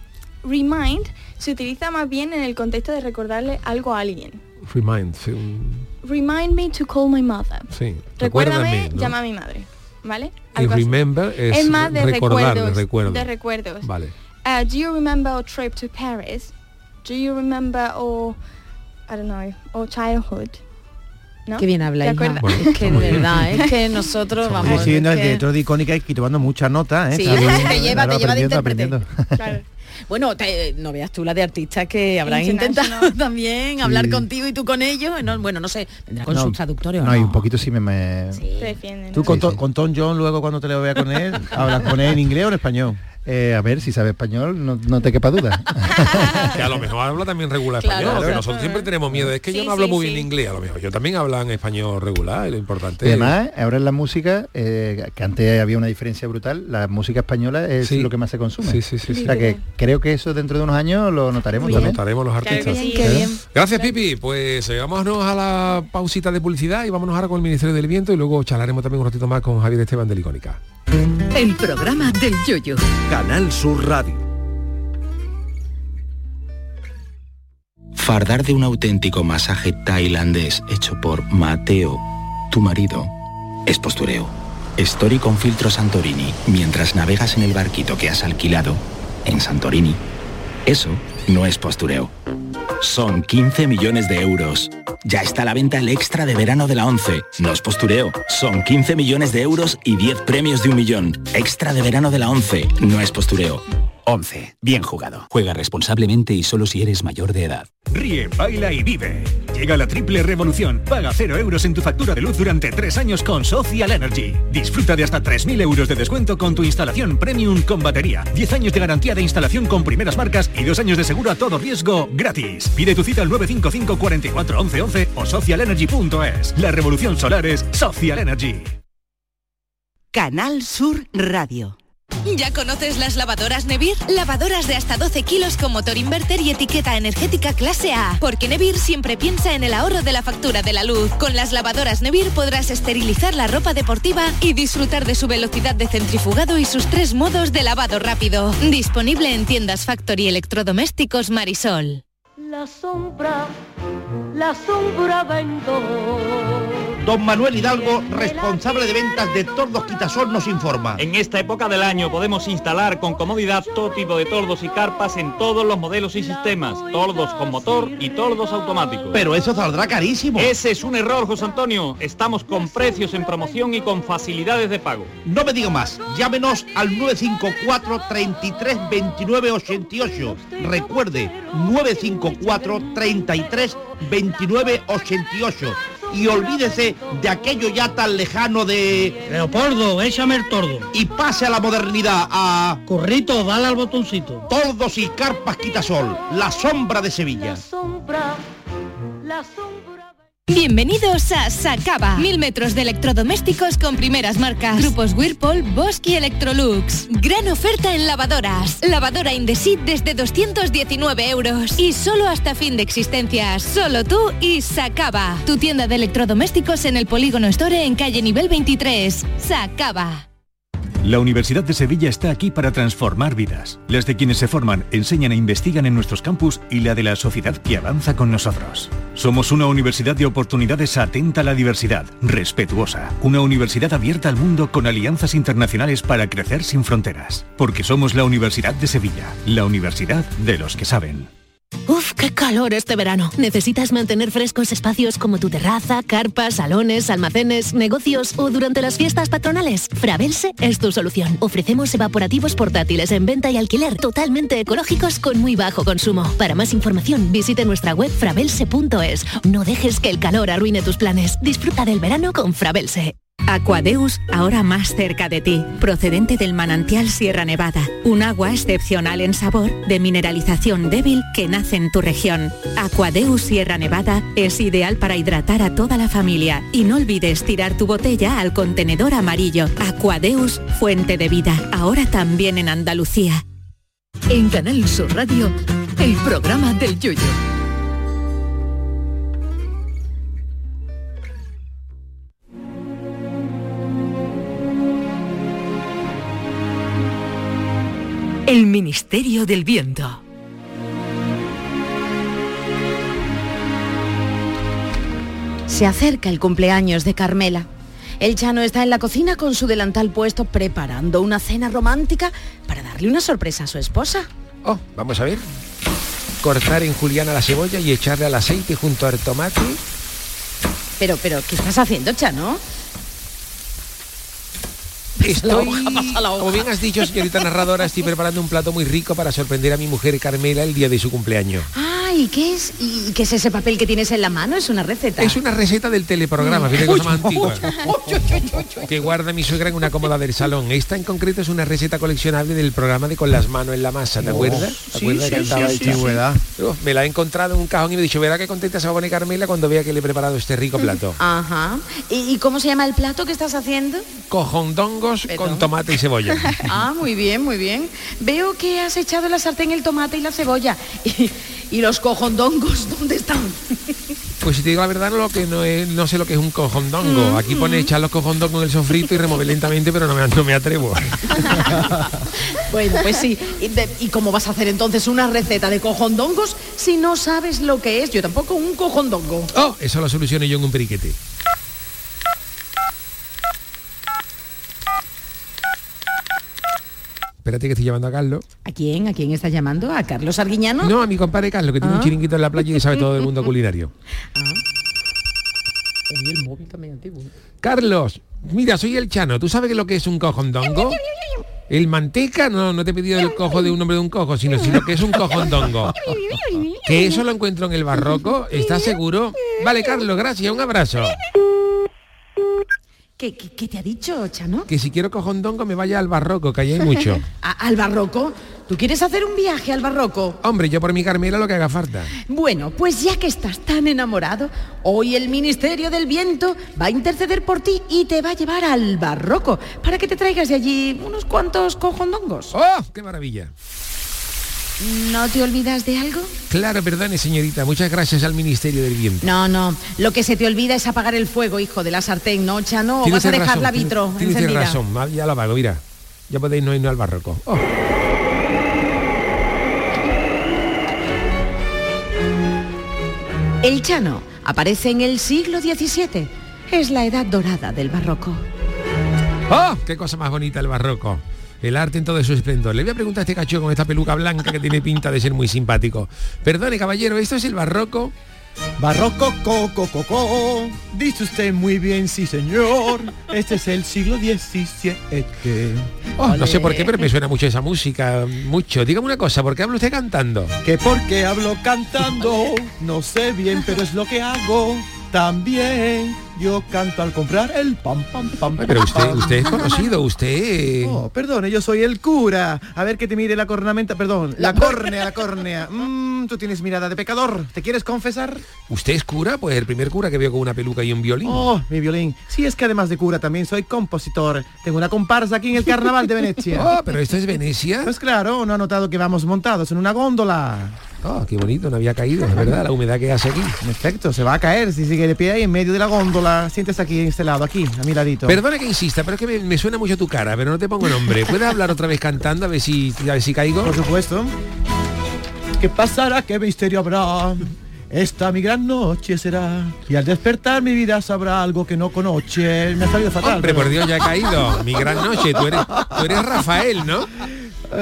Remind se utiliza más bien en el contexto de recordarle algo a alguien. Remind. Remind me to call my mother. Sí. Recuérdame, ¿no? llama a mi madre. ¿Vale? Y Algo así. remember es más de recordar, recuerdos. de recuerdo. De recuerdos. Vale. Do you remember our trip to Paris? Do you remember our, I don't know, our childhood? ¿No? Qué bien habla, ¿Te hija. acuerdas? Bueno, es que de verdad, es que nosotros vamos... Estoy viendo es el que- director de Icónica y tomando muchas notas, ¿eh? Sí, Está te lleva de aprendiendo, intérprete. Claro. Bueno, no veas tú la de artistas que habrán intentado también hablar contigo y tú con ellos. No, bueno, no sé, vendrá con sus traductores o No, no. y un poquito sí me... Te defienden. Tú con Tom John luego cuando te lo veas con él, hablas con él en inglés o en español. A ver, si sabe español, no te quepa duda. Que a lo mejor habla también regular Claro, español, que claro. nosotros siempre tenemos miedo. Es que yo Sí, no hablo sí, muy sí. bien inglés, a lo mejor. Yo también hablo en español regular, y lo importante Y además, ahora en la música, que antes había una diferencia brutal, la música española es Sí. lo que más se consume. Sí, sí, sí, sí. O sea que creo que eso dentro de unos años lo notaremos lo también. notaremos los Claro que artistas. sí. Qué bien. Gracias, Pipi. Pues vámonos a la pausita de publicidad y vámonos ahora con el Ministerio del Viento y luego charlaremos también un ratito más con Javier Esteban de Icónica. El programa del Yoyo. Canal Sur Radio. Fardar de un auténtico masaje tailandés hecho por Mateo, tu marido, es postureo. Story con filtro Santorini mientras navegas en el barquito que has alquilado en Santorini. Eso no es postureo. Son 15 millones de euros. Ya está a la venta el extra de verano de la 11. No es postureo. Son 15 millones de euros y 10 premios de 1 millón. Extra de verano de la 11. No es postureo. 11. Bien jugado. Juega responsablemente y solo si eres mayor de edad. Ríe, baila y vive. Llega la triple revolución. Paga 0 euros en tu factura de luz durante 3 años con Social Energy. Disfruta de hasta 3.000 euros de descuento con tu instalación premium con batería. 10 años de garantía de instalación con primeras marcas y 2 años de seguro a todo riesgo gratis. Pide tu cita al 955 44 11 11 o socialenergy.es. La revolución solar es Social Energy. Canal Sur Radio. ¿Ya conoces las lavadoras Nevir? Lavadoras de hasta 12 kilos con motor inverter y etiqueta energética clase A. Porque Nevir siempre piensa en el ahorro de la factura de la luz. Con las lavadoras Nevir podrás esterilizar la ropa deportiva y disfrutar de su velocidad de centrifugado y sus 3 modos de lavado rápido. Disponible en tiendas Factory Electrodomésticos Marisol. La sombra vendo. Don Manuel Hidalgo, responsable de ventas de Tordos Quitasol, nos informa. En esta época del año podemos instalar con comodidad todo tipo de tordos y carpas en todos los modelos y sistemas. Tordos con motor y tordos automáticos. Pero eso saldrá carísimo. Ese es un error, José Antonio. Estamos con precios en promoción y con facilidades de pago. No me diga más. Llámenos al 954 33 29 88. Recuerde, 954 33 29 88. Y olvídese de aquello ya tan lejano de... Leopoldo, échame el tordo. Y pase a la modernidad, a... Currito, dale al botoncito. Tordos y carpas Quitasol, la sombra de Sevilla. La sombra. Bienvenidos a Sacaba. 1000 metros de electrodomésticos con primeras marcas. Grupos Whirlpool, Bosch y Electrolux. Gran oferta en lavadoras. Lavadora Indesit desde 219 euros. Y solo hasta fin de existencias. Solo tú y Sacaba. Tu tienda de electrodomésticos en el Polígono Store en calle nivel 23. Sacaba. La Universidad de Sevilla está aquí para transformar vidas. Las de quienes se forman, enseñan e investigan en nuestros campus y la de la sociedad que avanza con nosotros. Somos una universidad de oportunidades atenta a la diversidad, respetuosa. Una universidad abierta al mundo con alianzas internacionales para crecer sin fronteras. Porque somos la Universidad de Sevilla, la universidad de los que saben. ¡Uf, qué calor este verano! ¿Necesitas mantener frescos espacios como tu terraza, carpas, salones, almacenes, negocios o durante las fiestas patronales? Fravelse es tu solución. Ofrecemos evaporativos portátiles en venta y alquiler totalmente ecológicos con muy bajo consumo. Para más información, visite nuestra web fravelse.es. No dejes que el calor arruine tus planes. Disfruta del verano con Fravelse. Aquadeus, ahora más cerca de ti, procedente del manantial Sierra Nevada, un agua excepcional en sabor, de mineralización débil que nace en tu región. Aquadeus Sierra Nevada es ideal para hidratar a toda la familia y no olvides tirar tu botella al contenedor amarillo. Aquadeus, fuente de vida, ahora también en Andalucía. En Canal Sur Radio, el programa del Yoyo. El Ministerio del Viento. Se acerca el cumpleaños de Carmela. El Chano está en la cocina con su delantal puesto preparando una cena romántica para darle una sorpresa a su esposa. Oh, vamos a ver. Cortar en juliana la cebolla y echarle al aceite junto al tomate. Pero, ¿qué estás haciendo, Chano? Estoy, como bien has dicho, señorita narradora, estoy preparando un plato muy rico para sorprender a mi mujer Carmela el día de su cumpleaños. Ah, ¿y qué es? ¿Y qué es ese papel que tienes en la mano? ¿Es una receta? Es una receta del teleprograma, fíjate, cosa más antigua. Que guarda mi suegra en una cómoda del salón. Esta en concreto es una receta coleccionable del programa de Con las manos en la masa, ¿te acuerdas? ¿Te acuerdas que cantaba de antigüedad? Me la he encontrado en un cajón y me he dicho, verá qué contenta se va a poner Carmela cuando vea que le he preparado este rico plato. Ajá. ¿Y cómo se llama el plato que estás haciendo? Cojondongos con tomate y cebolla. Ah, muy bien, muy bien. Veo que has echado en la sartén el tomate y la cebolla. ¿Y los cojondongos dónde están? Pues si te digo la verdad, no sé lo que es un cojondongo. Aquí pone echar los cojondongos en el sofrito y remover lentamente, pero no me atrevo. Bueno, pues sí. ¿Y cómo vas a hacer entonces una receta de cojondongos si no sabes lo que es? Yo tampoco un cojondongo. Oh, eso lo soluciono yo en un periquete. Espérate que estoy llamando a Carlos. ¿A quién? ¿A quién estás llamando? ¿A Carlos Arguiñano? No, a mi compadre Carlos, que tiene un chiringuito en la playa y sabe todo el mundo culinario. Uy, el móvil también antiguo. Carlos, mira, soy el Chano. ¿Tú sabes lo que es un cojondongo? El manteca, no te he pedido el cojo de un nombre de un cojo, sino que es un cojondongo. Que eso lo encuentro en el barroco, ¿estás seguro? Vale, Carlos, gracias, un abrazo. ¿Qué te ha dicho, Chano? Que si quiero cojondongo me vaya al barroco, que ahí hay mucho. ¿Al barroco? ¿Tú quieres hacer un viaje al barroco? Hombre, yo por mi Carmela lo que haga falta. Bueno, pues ya que estás tan enamorado, hoy el Ministerio del Viento va a interceder por ti y te va a llevar al barroco para que te traigas de allí unos cuantos cojondongos. ¡Oh, qué maravilla! ¿No te olvidas de algo? Claro, perdone, señorita, muchas gracias al Ministerio del Viento. No, lo que se te olvida es apagar el fuego, hijo de la sartén, ¿no, Chano? ¿O vas a dejar la vitro encendida? Tienes razón, ya lo apago, mira. Ya podéis no irnos al barroco. Oh. El Chano aparece en el siglo XVII. Es la edad dorada del barroco. ¡Oh! ¡Qué cosa más bonita el barroco! El arte en todo su esplendor. Le voy a preguntar a este cacho con esta peluca blanca que tiene pinta de ser muy simpático. Perdone, caballero, ¿esto es el barroco? Barroco, coco. Dice usted muy bien, sí, señor. Este es el siglo XVII. No sé por qué, pero me suena mucho esa música. Mucho. Dígame una cosa, ¿por qué habla usted cantando? ¿Que por qué hablo cantando? No sé bien, pero es lo que hago. También yo canto al comprar el pam. Pero usted es conocido, usted... Oh, perdone, yo soy el cura. A ver que te mire la cornamenta, perdón, la córnea. Tú tienes mirada de pecador. ¿Te quieres confesar? ¿Usted es cura? Pues el primer cura que veo con una peluca y un violín. Oh, mi violín. Sí, es que además de cura también soy compositor. Tengo una comparsa aquí en el Carnaval de Venecia. Oh, pero ¿esto es Venecia? Pues claro, ¿no ha notado que vamos montados en una góndola? Oh, qué bonito, no había caído, es verdad, la humedad que hace aquí. En efecto, se va a caer si sigue de pie ahí en medio de la góndola. Siéntese aquí, en este lado, aquí, a mi ladito. Perdona que insista, pero es que me suena mucho tu cara, pero no te pongo nombre. ¿Puedes hablar otra vez cantando a ver si caigo? Por supuesto. ¿Qué pasará? ¿Qué misterio habrá? Esta mi gran noche será. Y al despertar mi vida sabrá algo que no conoce. Me ha salido fatal. Hombre, por Dios, ya he caído. Mi gran noche, tú eres Rafael, ¿no? ¿Y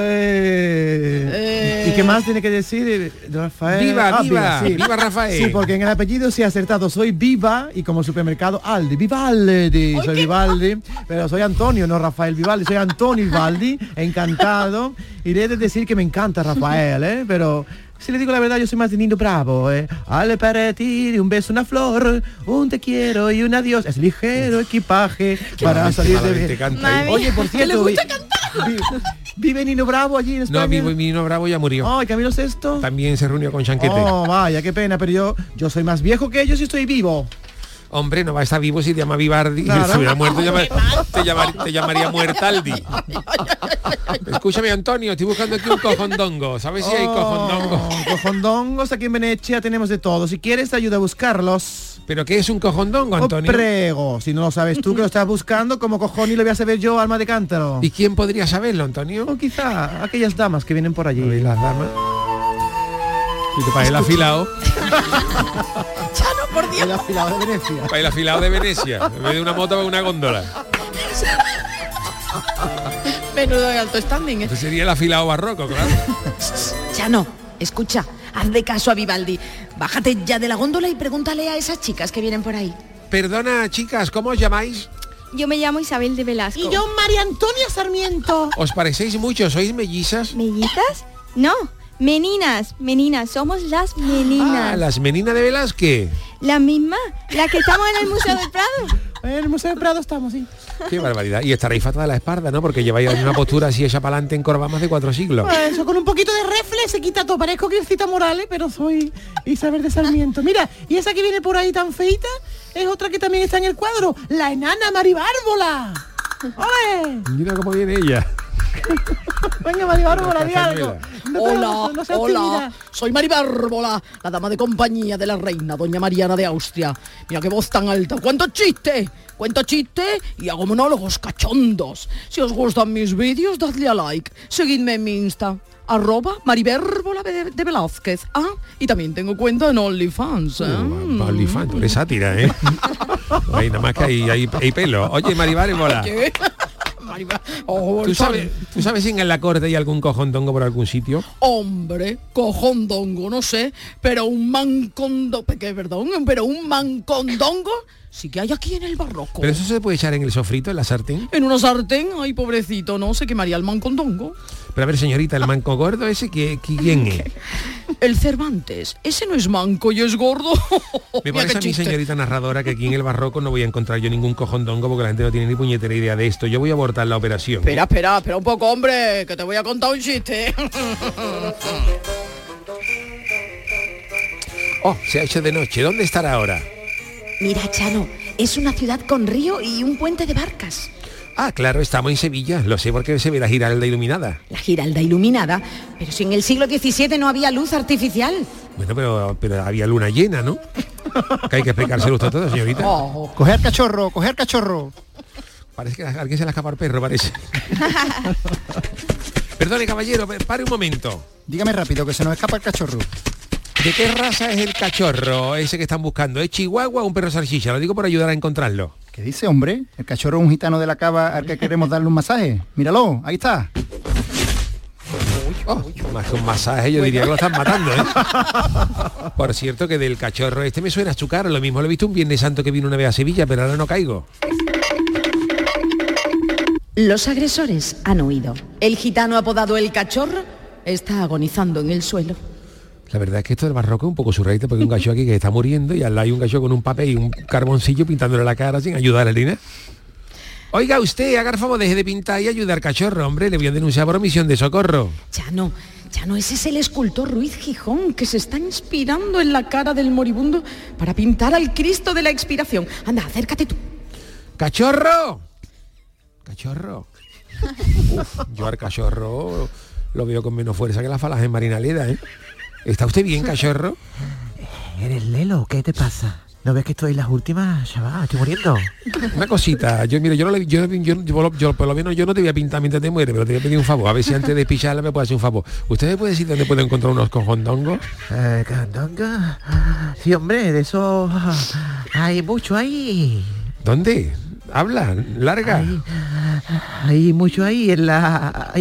qué más tiene que decir Rafael? Viva, sí. Viva Rafael. Sí, porque en el apellido sí he acertado. Soy Viva y como supermercado Aldi. Vivaldi. Soy Vivaldi. Pero soy Antonio, no Rafael Vivaldi. Soy Antonio Vivaldi. Encantado. Iré de decir que me encanta Rafael, pero... Si le digo la verdad, yo soy más de Nino Bravo, Ale para ti, un beso, una flor, un te quiero y un adiós. Es ligero equipaje para salir de... Oye, por cierto... ¿Vive Nino Bravo allí en España? No, vivo Nino Bravo ya murió. Ay, Camilo VI. También se reunió con Chanquete. Oh, vaya, qué pena, pero yo soy más viejo que ellos y estoy vivo. Hombre, no va a estar vivo si te llama Vivaldi. Claro. Si hubiera muerto, te llamaría Muertaldi. Escúchame, Antonio, estoy buscando aquí un cojondongo. ¿Sabes si hay cojondongos? Cojondongos aquí en Venecia tenemos de todo. Si quieres, te ayuda a buscarlos. ¿Pero qué es un cojondongo, Antonio? Prego, si no lo sabes tú que lo estás buscando, como cojón y lo voy a saber yo, alma de cántaro. ¿Y quién podría saberlo, Antonio? O quizá aquellas damas que vienen por allí. Las damas. Si te pagué el afilado. Chano, por Dios. El afilado de Venecia. Para el afilado de Venecia. En vez de una moto, para una góndola. Menudo de alto standing, Ese sería el afilado barroco, claro. Chano, escucha, haz de caso a Vivaldi. Bájate ya de la góndola y pregúntale a esas chicas que vienen por ahí. Perdona, chicas, ¿cómo os llamáis? Yo me llamo Isabel de Velasco. Y yo María Antonia Sarmiento. ¿Os parecéis mucho? ¿Sois mellizas? ¿Mellizas? No. Meninas, somos las meninas. Ah, las meninas de Velázquez. La misma, la que estamos en el Museo del Prado. En el Museo del Prado estamos, sí. Qué barbaridad. Y estaréis fatal de la espalda, ¿no? Porque lleváis una postura así hecha para adelante encorvada más de 4 siglos. Pues eso, con un poquito de reflex se quita todo. Parezco Cristina Morales, pero soy Isabel de Sarmiento. Mira, y esa que viene por ahí tan feita es otra que también está en el cuadro, la enana Maribárbola. ¡Ole! Mira cómo viene ella. Venga, Maribárbola, di algo. Hola, soy Maribárbola, la dama de compañía de la reina, doña Mariana de Austria. Mira qué voz tan alta. Cuento chistes y hago monólogos cachondos. Si os gustan mis vídeos, dadle a like. Seguidme en mi Insta, @Maribárbola de Velázquez. Y también tengo cuenta en OnlyFans. OnlyFans, tú eres sátira, Ahí nada más que hay pelo. Oye, Maribárbola. ¿Tú sabes si en la corte hay algún cojondongo por algún sitio? Hombre, cojondongo, no sé, pero un mancondongo, un mancondongo sí que hay aquí en el barroco. Pero eso se puede echar en el sofrito, en la sartén. En una sartén, ay pobrecito, no, se quemaría el mancondongo. Pero a ver, señorita, el manco gordo ese, ¿quién es? El Cervantes, ese no es manco y es gordo. Me parece a mí, señorita narradora, que aquí en el barroco no voy a encontrar yo ningún cojondongo porque la gente no tiene ni puñetera idea de esto. Yo voy a abortar la operación. Espera un poco, hombre, que te voy a contar un chiste. Oh, se ha hecho de noche. ¿Dónde estará ahora? Mira, Chano, es una ciudad con río y un puente de barcas. Ah, claro, estamos en Sevilla. Lo sé porque se ve la Giralda iluminada. La Giralda iluminada, pero si en el siglo XVII no había luz artificial. Bueno, pero había luna llena, ¿no? Que hay que explicárselo usted todo, señorita. Oh. Coger cachorro. Parece que a alguien se le escapa el perro, parece. Perdone, caballero, pare un momento. Dígame rápido, que se nos escapa el cachorro. ¿De qué raza es el cachorro ese que están buscando? ¿Es chihuahua o un perro salchicha? Lo digo por ayudar a encontrarlo. ¿Qué dice, hombre? El cachorro es un gitano de la cava al que queremos darle un masaje. Míralo, ahí está. Más que un masaje, yo diría que lo están matando, ¿eh? Por cierto, que del cachorro este me suena a su cara. Lo mismo lo he visto un Viernes Santo que vino una vez a Sevilla, pero ahora no caigo. Los agresores han huido. El gitano apodado el cachorro está agonizando en el suelo. La verdad es que esto del barroco es un poco surrealista porque hay un gallo aquí que está muriendo y al lado hay un gallo con un papel y un carboncillo pintándole la cara sin ayudar a Lina. Oiga usted, haga el favor, deje de pintar y ayudar al cachorro, hombre, le voy a denunciar por omisión de socorro. Chano, ese es el escultor Ruiz Gijón que se está inspirando en la cara del moribundo para pintar al Cristo de la expiración. Anda, acércate tú. ¡Cachorro! Uf, yo al cachorro lo veo con menos fuerza que la falange en Marinaleda, ¿eh? ¿Está usted bien, cachorro? ¿Eres Lelo? ¿Qué te pasa? ¿No ves que estoy en las últimas, chaval? Estoy muriendo. Una cosita, yo por lo menos yo no te voy a pintar mientras te mueres, pero te voy a pedir un favor, a ver si antes de picharla me puede hacer un favor. ¿Usted me puede decir dónde puedo encontrar unos cojondongos? ¿Cojondongos? Sí, hombre, de eso hay mucho ahí. ¿Dónde? Habla, larga. Hay mucho ahí en la...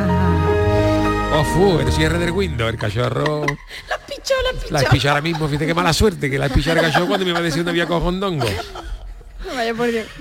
el cierre del window, el cachorro. La has pichado ahora mismo, fíjate qué mala suerte que la has pichado el cachorro cuando me iba a decir dónde había cojondongo. Vaya por Dios.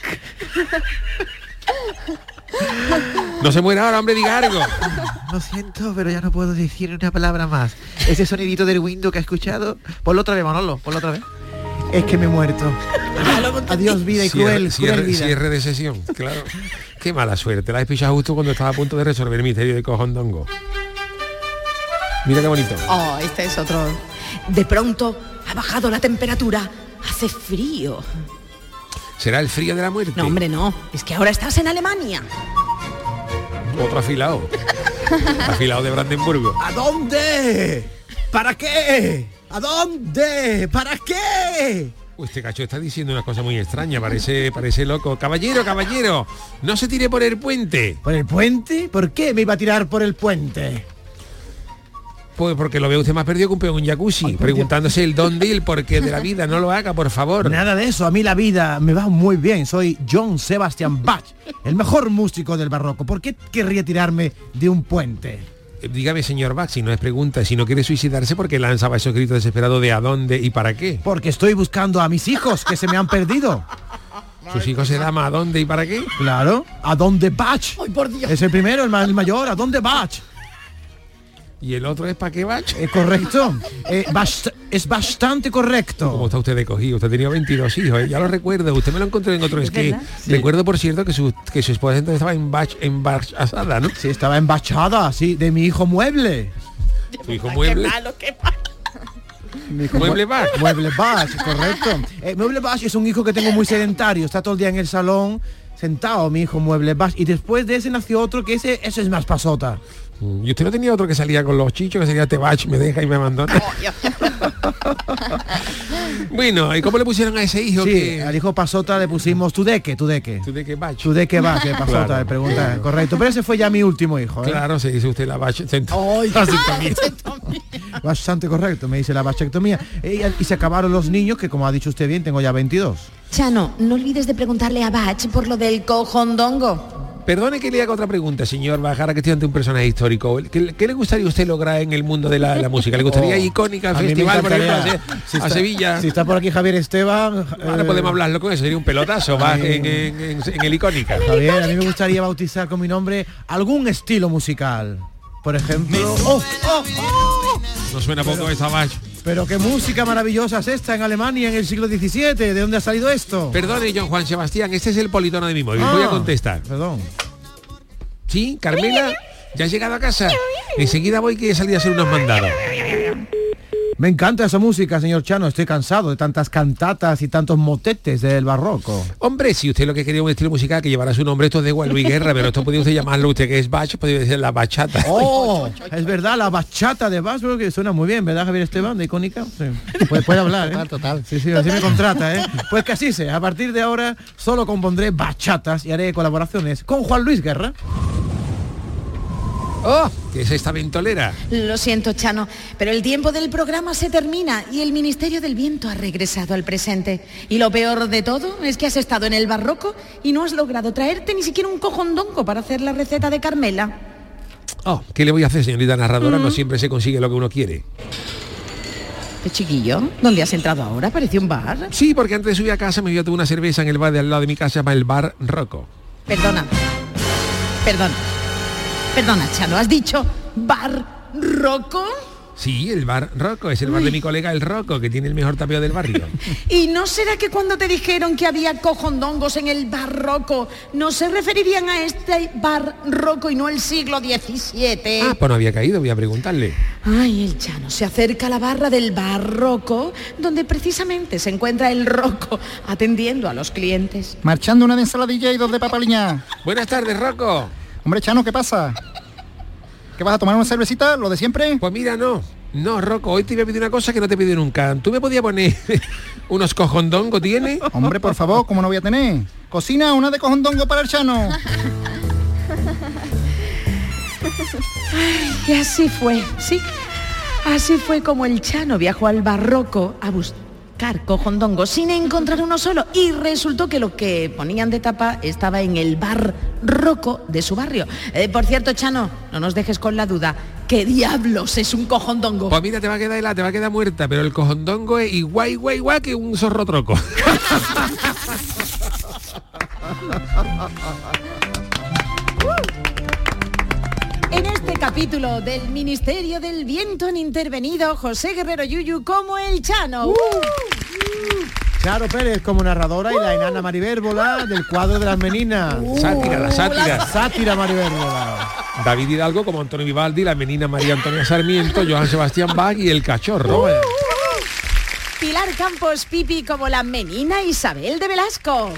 No se muera ahora, hombre, diga algo. Lo siento, pero ya no puedo decir una palabra más. Ese sonidito del window que ha escuchado, ponlo otra vez, Manolo, ponlo otra vez. Es que me he muerto. Adiós, vida y cruel vida. Cierre de sesión, claro. Qué mala suerte, la has pichado justo cuando estaba a punto de resolver el misterio de cojondongo. Mira qué bonito. Oh, este es otro. De pronto ha bajado la temperatura. Hace frío. ¿Será el frío de la muerte? No, hombre, no. Es que ahora estás en Alemania. Otro afilado. Afilado de Brandenburgo. ¿A dónde? ¿Para qué? ¿A dónde? ¿Para qué? Este cacho está diciendo una cosa muy extraña, parece loco. Caballero, no se tire por el puente. ¿Por el puente? ¿Por qué me iba a tirar por el puente? Pues porque lo ve usted más perdido que un peón en un jacuzzi, preguntándose el dónde y el porqué de la vida. No lo haga, por favor. Nada de eso, a mí la vida me va muy bien. Soy Johann Sebastian Bach, el mejor músico del barroco. ¿Por qué querría tirarme de un puente? Dígame, señor Bach, si no es pregunta, si no quiere suicidarse, ¿por qué lanzaba esos gritos desesperados de a dónde y para qué? Porque estoy buscando a mis hijos que se me han perdido. ¿Sus hijos se llaman a dónde y para qué? Claro, ¿a dónde Bach? Ay, por Dios. Es el primero, el mayor, ¿a dónde Bach? ¿Y el otro es para qué Bach? Correcto, es bastante correcto. ¿Cómo está usted de cogido? Usted tenía 22 hijos, ¿eh? Ya lo recuerdo, usted me lo encontró en otro esquí. Sí. Recuerdo, por cierto, que su esposa entonces estaba embarazada, ¿no? Sí, estaba embachada, sí, de mi hijo Mueble. ¿Tu hijo Mueble? Qué malo, qué malo. Mueble Bach. Mueble Bach, correcto. Mueble Bach es un hijo que tengo muy sedentario, está todo el día en el salón, sentado, mi hijo Mueble Bach. Y después de ese nació otro que ese es más pasota. ¿Y usted no tenía otro que salía con los chichos, que sería Tebach, me deja y me abandona? Bueno, ¿y cómo le pusieron a ese hijo? Sí, al hijo pasota le pusimos Tudeque Bach. Tudeque Bach, pasota, claro. Le pregunta, correcto. Pero ese fue ya mi último hijo, ¿eh? Claro, se dice usted la vasectomía. Bastante correcto, me dice la vasectomía. Y se acabaron los niños, que como ha dicho usted bien, tengo ya 22. Chano, no olvides de preguntarle a Bach por lo del cojondongo. Perdone que le haga otra pregunta, señor Bajara, que estoy ante un personaje histórico. ¿Qué le gustaría a usted lograr en el mundo de la música? ¿Le gustaría icónica al festival, por ejemplo, a Sevilla? Si está por aquí Javier Esteban... Ahora podemos hablarlo con eso, sería un pelotazo, va en el icónica. Javier, a mí me gustaría bautizar con mi nombre algún estilo musical. Por ejemplo... No suena poco esta Bach. Pero qué música maravillosa es esta en Alemania en el siglo XVII. ¿De dónde ha salido esto? Perdone, John Juan Sebastián, este es el politono de mi móvil. Voy a contestar. Perdón. Sí, Carmela, ¿ya has llegado a casa? Enseguida voy, que salí a hacer unos mandados. Me encanta esa música, señor Chano. Estoy cansado de tantas cantatas y tantos motetes del barroco. Hombre, si usted lo que quería un estilo musical que llevara su nombre, esto es de Luis Guerra, pero esto podría usted llamarlo usted que es Bach, podría decir la bachata. Oh, es verdad, la bachata de Bach, que suena muy bien, ¿verdad, Javier Esteban, de Icónica? Sí. Puede hablar, ¿eh? Total. Sí, así me contrata, ¿eh? Pues que así sea. A partir de ahora solo compondré bachatas y haré colaboraciones con Juan Luis Guerra. ¡Oh! ¿Qué es esta ventolera? Lo siento, Chano, pero el tiempo del programa se termina y el Ministerio del Viento ha regresado al presente. Y lo peor de todo es que has estado en el barroco y no has logrado traerte ni siquiera un cojondongo para hacer la receta de Carmela. Oh, ¿qué le voy a hacer, señorita narradora? No siempre se consigue lo que uno quiere. ¿Qué chiquillo? ¿Dónde has entrado ahora? ¿Parecía un bar? Sí, porque antes de subir a casa me iba a tomar una cerveza en el bar de al lado de mi casa, se llama el Bar Rocco. Perdona, Chano, ¿has dicho Bar Rocco? Sí, el Bar Rocco, es el bar de mi colega el Rocco, que tiene el mejor tapeo del barrio. ¿Y no será que cuando te dijeron que había cojondongos en el Bar Rocco, no se referirían a este Bar Rocco y no el siglo XVII? Ah, pues no había caído, voy a preguntarle. Ay, el Chano se acerca a la barra del Bar Rocco, donde precisamente se encuentra el Rocco atendiendo a los clientes. Marchando una de ensaladilla y dos de papaliña. Buenas tardes, Rocco. Hombre, Chano, ¿qué pasa? ¿Qué vas a tomar, una cervecita? ¿Lo de siempre? Pues mira, no, Rocco, hoy te voy a pedir una cosa que no te he pedido nunca. ¿Tú me podías poner unos cojondongo, tiene? Hombre, por favor, ¿cómo no voy a tener? Cocina una de cojondongo para el Chano. Y así fue, sí. Así fue como el Chano viajó al barroco a buscar cojondongo sin encontrar uno solo, y resultó que lo que ponían de tapa estaba en el Bar Rocco de su barrio. Por cierto, Chano, no nos dejes con la duda, ¿qué diablos es un cojondongo? Pues mira, te va a quedar helada, te va a quedar muerta, pero el cojondongo es igual que un zorro troco. En este capítulo del Ministerio del Viento han intervenido José Guerrero Yuyu como el Chano. Charo Pérez como narradora y la enana Maribérbola del cuadro de las meninas. La sátira. Sátira Maribérbola. David Hidalgo como Antonio Vivaldi, la menina María Antonia Sarmiento, Johan Sebastián Bach y el cachorro. Pilar Campos Pipi como la menina Isabel de Velasco.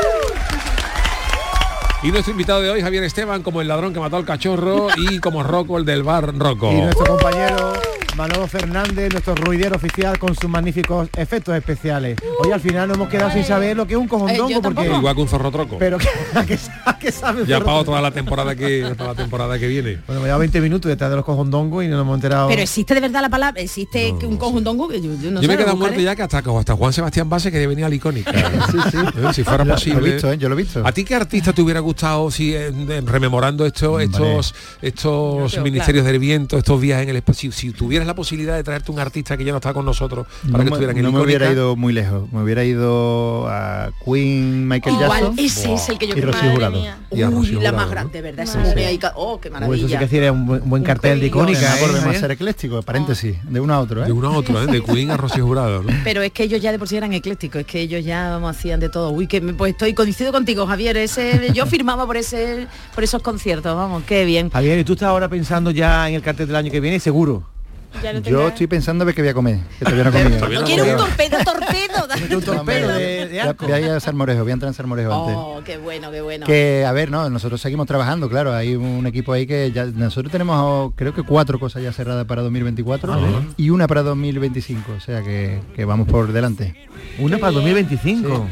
Y nuestro invitado de hoy, Javier Esteban, como el ladrón que mató al cachorro y como Rocco, el del Bar Rocco. Y nuestro compañero Manolo Fernández, nuestro ruidero oficial, con sus magníficos efectos especiales. Hoy al final nos hemos quedado sin saber lo que es un cojondongo, porque igual que un zorro troco. Pero ¿qué sabe? Ya para toda la temporada que viene. Bueno, me da 20 minutos detrás de los cojondongos y no nos hemos enterado. Pero existe de verdad la palabra, existe un cojondongo que yo no sé. Yo me he quedado muerto ya, que hasta Juan Sebastián Base quería venir a la Icónica. Sí. Si fuera posible. Yo lo he visto. ¿A ti qué artista te hubiera gustado, si rememorando estos ministerios del viento, estos viajes en el espacio, si tuvieras la posibilidad de traerte un artista que ya no está con nosotros para que estuvieran en No me hubiera ido muy lejos, me hubiera ido a Queen, Michael Jackson. Ese es el que yo y Rocío Jurado. La más grande, ¿verdad? Esa mujer ahí, qué maravilla. Eso sí que sería un buen cartel de Icónica. Volvemos a ser ecléctico, paréntesis, de uno a otro. De uno a otro, de Queen a Rocío Jurado, ¿no? Pero es que ellos ya de por sí eran eclécticos, es que ellos ya hacían de todo. Uy, que pues coincido contigo, Javier, yo firmaba por esos conciertos, vamos, qué bien. Javier, ¿y tú estás ahora pensando ya en el cartel del año que viene, seguro? Yo estoy pensando de qué voy a comer, que todavía no he comido. Quiero un torpedo. Un torpedo de arco. Voy a ir a Salmorejo, voy a entrar en Salmorejo antes. Oh, qué bueno. Que, a ver, nosotros seguimos trabajando, claro, hay un equipo ahí que ya, nosotros tenemos, creo que 4 cosas ya cerradas para 2024 y una para 2025, o sea que vamos por delante. ¿Una para 2025?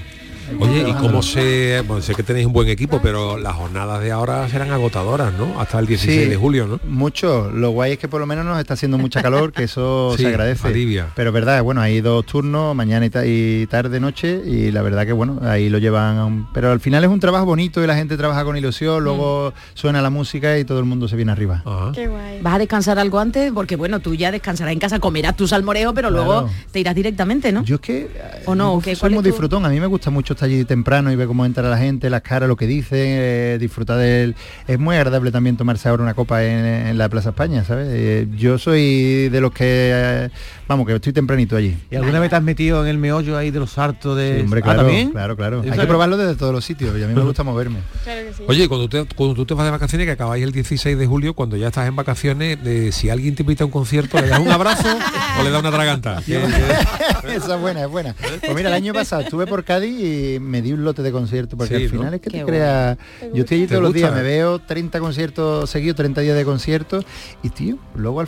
Oye, ¿y cómo sé que tenéis un buen equipo, pero las jornadas de ahora serán agotadoras, ¿no? Hasta el 16 de julio, ¿no? Mucho. Lo guay es que por lo menos nos está haciendo mucha calor, que eso Sí, se agradece. alivia. Pero verdad, bueno, hay 2 turnos, mañana y tarde, noche, y la verdad que bueno, ahí lo llevan. Pero al final es un trabajo bonito y la gente trabaja con ilusión, luego suena la música y todo el mundo se viene arriba. Qué guay. ¿Vas a descansar algo antes? Porque bueno, tú ya descansarás en casa, comerás tu salmorejo, pero luego Claro. te irás directamente, ¿no? Yo es que ¿O no? ¿O qué? soy ¿Cuál muy es tu- disfrutón, a mí me gusta mucho estar allí temprano y ver cómo entra la gente, las caras, lo que dicen, disfrutar del... Es muy agradable también tomarse ahora una copa en la Plaza España, ¿sabes? Yo soy de los que, vamos, que estoy tempranito allí. ¿Y alguna vez te has metido en el meollo ahí de los hartos de...? Sí, hombre, Ah, claro, ¿también? claro. ¿Sí, Hay que sabes? probarlo desde todos los sitios y a mí me gusta moverme. Oye, cuando tú te vas de vacaciones, que acabáis el 16 de julio, cuando ya estás en vacaciones, si alguien te invita a un concierto, ¿le das un abrazo o le das una traganta? Esa es buena, es buena. Pues mira, el año pasado estuve por Cádiz y me di un lote de conciertos, porque Sí, al ¿no? final es que Qué te crea... Yo estoy allí ¿Te todos los días, gusta? me veo 30 conciertos seguidos, 30 días de conciertos, y tío, luego al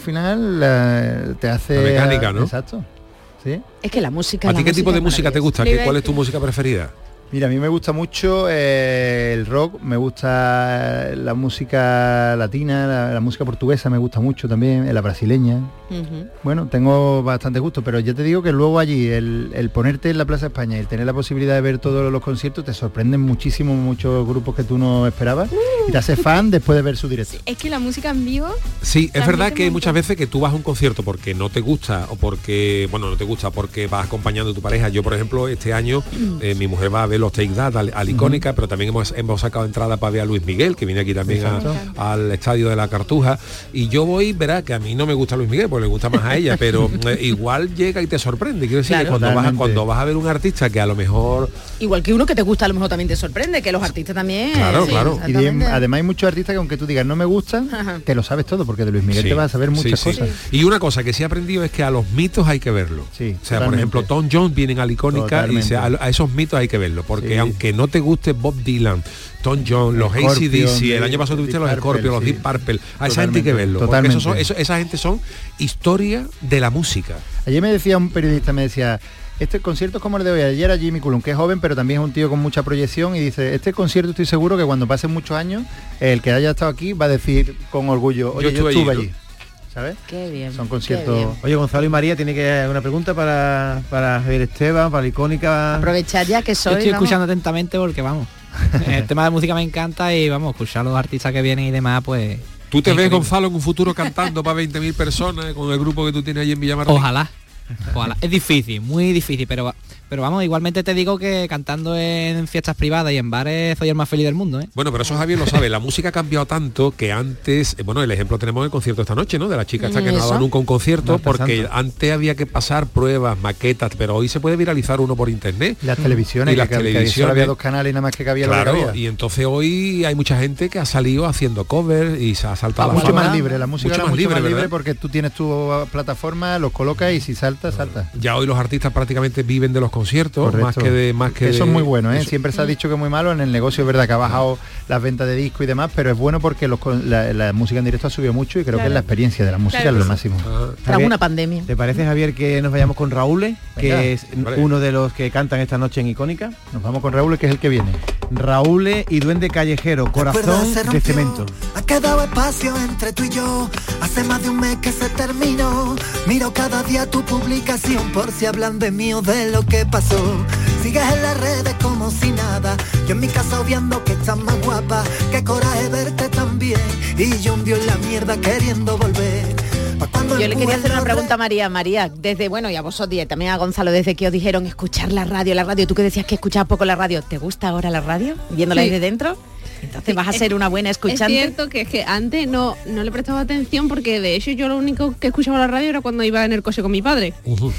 final te hace... La mecánica, ¿no? Exacto. ¿Sí? Es que la música... ¿A ti qué tipo de música te gusta? maravillosa. ¿Cuál es tu música preferida? Mira, a mí me gusta mucho el rock, me gusta la música latina, la música portuguesa me gusta mucho también, la brasileña. Ujú. Bueno, tengo bastante gusto, pero ya te digo que luego allí el ponerte en la Plaza España y el tener la posibilidad de ver todos los conciertos te sorprenden muchísimo muchos grupos que tú no esperabas y te haces fan después de ver su directo. Es que la música en vivo... Sí, es También verdad te que hay monta- muchas veces que tú vas a un concierto porque no te gusta o porque, bueno, no te gusta porque vas acompañando a tu pareja. Yo, por ejemplo, este año mi mujer va a ver los Take That al Icónica, pero también hemos sacado entrada para ver a Luis Miguel, que viene aquí también Exacto. al estadio de la Cartuja. Y yo voy, verá que a mí no me gusta Luis Miguel, porque le gusta más a ella, pero igual llega y te sorprende. Quiero decir Claro. que Totalmente. cuando vas a ver un artista que a lo mejor... Igual que uno que te gusta, a lo mejor también te sorprende, que los artistas también... Claro, sí, claro. Y exactamente. además hay muchos artistas que aunque tú digas no me gustan, Ajá. te lo sabes todo, porque de Luis Miguel Sí, te vas a saber muchas sí, sí. cosas. Y una cosa que sí he aprendido es que a los mitos hay que verlo. Sí, o sea, por totalmente. ejemplo, Tom Jones vienen a la Icónica y Totalmente. a esos mitos hay que verlo, porque Sí. aunque no te guste Bob Dylan, Tom Jones, los Scorpion, AC/DC, el año pasado tuviste Deep los Purple, Scorpions, los sí. Deep Purple, a esa gente hay que Totalmente, verlo, totalmente. porque esa gente son historia de la música. Ayer me decía un periodista, me decía, este concierto es como el de hoy. Ayer a Jimmy Cullum, que es joven, pero también es un tío con mucha proyección, y dice, este concierto estoy seguro que cuando pasen muchos años, el que haya estado aquí va a decir con orgullo, oye, yo estuve allí. ¿Sabes? Qué bien. Son qué conciertos... bien. Oye, Gonzalo y María, ¿tiene que una pregunta para Javier Esteban, para la Icónica? Aprovechar ya que Yo soy... estoy vamos. escuchando atentamente porque vamos. El tema de música me encanta y vamos, escuchar a los artistas que vienen y demás, pues. ¿Tú te ves, increíble. Gonzalo, en un futuro cantando para 20.000 personas con el grupo que tú tienes allí en Villamartín? Ojalá. Ojalá. Es difícil, muy difícil, pero vamos, igualmente te digo que cantando en fiestas privadas y en bares soy el más feliz del mundo, ¿eh? Bueno, pero eso Javier lo sabe, la música ha cambiado tanto que antes, bueno, el ejemplo tenemos en el concierto esta noche, ¿no? De la chica esta que no ha dado Eso. nunca un concierto, Marta porque Santos. antes había que pasar pruebas, maquetas, pero hoy se puede viralizar uno por internet. Las televisiones, Y las que solo televisiones. había 2 canales y nada más que cabía lo que Claro, cabía. y entonces hoy hay mucha gente que ha salido haciendo covers y se ha saltado la Mucho fama. más libre, la música Mucho era más libre, ¿verdad? porque tú tienes tu plataforma, los colocas y si salta, salta. Ya hoy los artistas prácticamente viven de los conciertos, Correcto. más que de... Eso es muy bueno, ¿eh? eso. Siempre se ha dicho que es muy malo. En el negocio es verdad que ha bajado las ventas de disco y demás, pero es bueno porque la música en directo ha subido mucho y creo que Claro. la experiencia de la música Claro es lo que máximo. Tras una pandemia. ¿Te parece, Javier, que nos vayamos con Raúl, Venga. que es Vale. uno de los que cantan esta noche en Icónica? Nos vamos con Raúl, que es el que viene. Raúl y Duende Callejero, Corazón se de rompió. Cemento. Ha quedado espacio entre tú y yo. Hace más de un mes que se terminó. Miro cada día tu publicación por si hablan de mí o de lo que pasó. Sigues en las redes como si nada. Yo en mi casa obviando que estás más guapa. Qué coraje verte tan bien. Y yo hundido en la mierda queriendo volver. Yo le quería hacer una pregunta a María. María, desde, bueno, y a vosotros y también a Gonzalo, desde que os dijeron escuchar la radio, tú que decías que escuchabas poco la radio, ¿te gusta ahora la radio? Viéndola Sí. desde dentro. Entonces vas a ser una buena escuchante. Es cierto que es que antes no le prestaba atención porque de hecho yo lo único que escuchaba la radio era cuando iba en el coche con mi padre.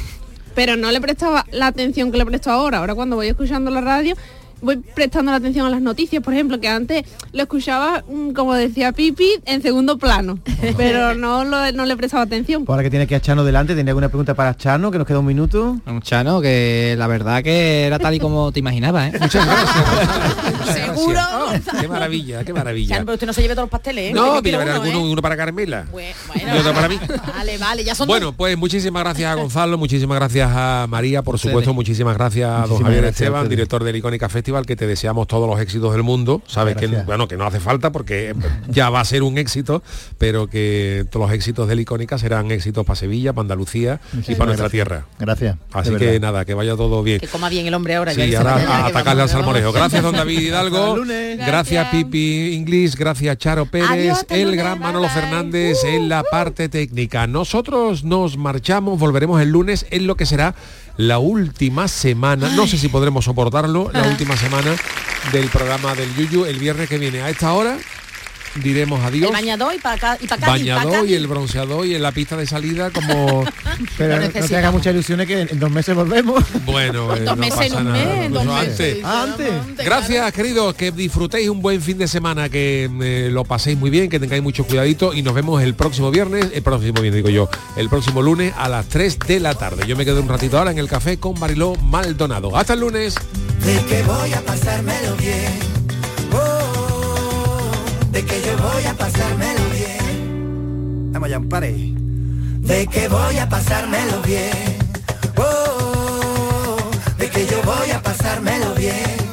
Pero no le prestaba la atención que le presto ahora. Ahora cuando voy escuchando la radio voy prestando la atención a las noticias, por ejemplo, que antes lo escuchaba, como decía Pipi, en segundo plano, pero no le prestaba atención. Ahora que tiene que a Chano delante, ¿tenía alguna pregunta para Chano, que nos queda un minuto? Un Chano, que la verdad que era tal y como te imaginabas, ¿eh? Muchas gracias. seguro. Qué maravilla, qué maravilla. Pero usted no se lleve todos los pasteles, ¿eh? No, mira, uno para Carmela. Y otro para mí. Vale, ya son Bueno, pues muchísimas gracias a Gonzalo, muchísimas gracias a María, por supuesto, muchísimas gracias a don Javier Esteban, director del Icónica Festival, que te deseamos todos los éxitos del mundo. Sabes que, bueno, que no hace falta porque ya va a ser un éxito, pero que todos los éxitos del Icónica serán éxitos para Sevilla, para Andalucía y para nuestra tierra. Gracias. Así que nada, que vaya todo bien. Que coma bien el hombre ahora. Sí, ahora a atacarle al salmorejo. Gracias, don David Hidalgo. Gracias, Pipi Inglés. Gracias, Charo Pérez. El gran Manolo Fernández en la parte técnica. Nosotros nos marchamos, volveremos el lunes en lo que será la última semana, no sé si podremos soportarlo, la última semana del programa del Yuyu. El viernes que viene a esta hora diremos adiós. El bañador y para acá. Bañador y el bronceador y en la pista de salida como... Pero no te haga muchas ilusiones que en 2 meses volvemos. Bueno, no pasa nada. Antes. Gracias, queridos, que disfrutéis un buen fin de semana, que lo paséis muy bien, que tengáis mucho cuidadito y nos vemos el próximo viernes, el próximo lunes a las 3 de la tarde. Yo me quedo un ratito ahora en el café con Mariló Maldonado. Hasta el lunes. De que voy a pasármelo bien. De que yo voy a pasármelo bien. Vamos ya, un pare. De que voy a pasármelo bien. De que yo voy a pasármelo bien.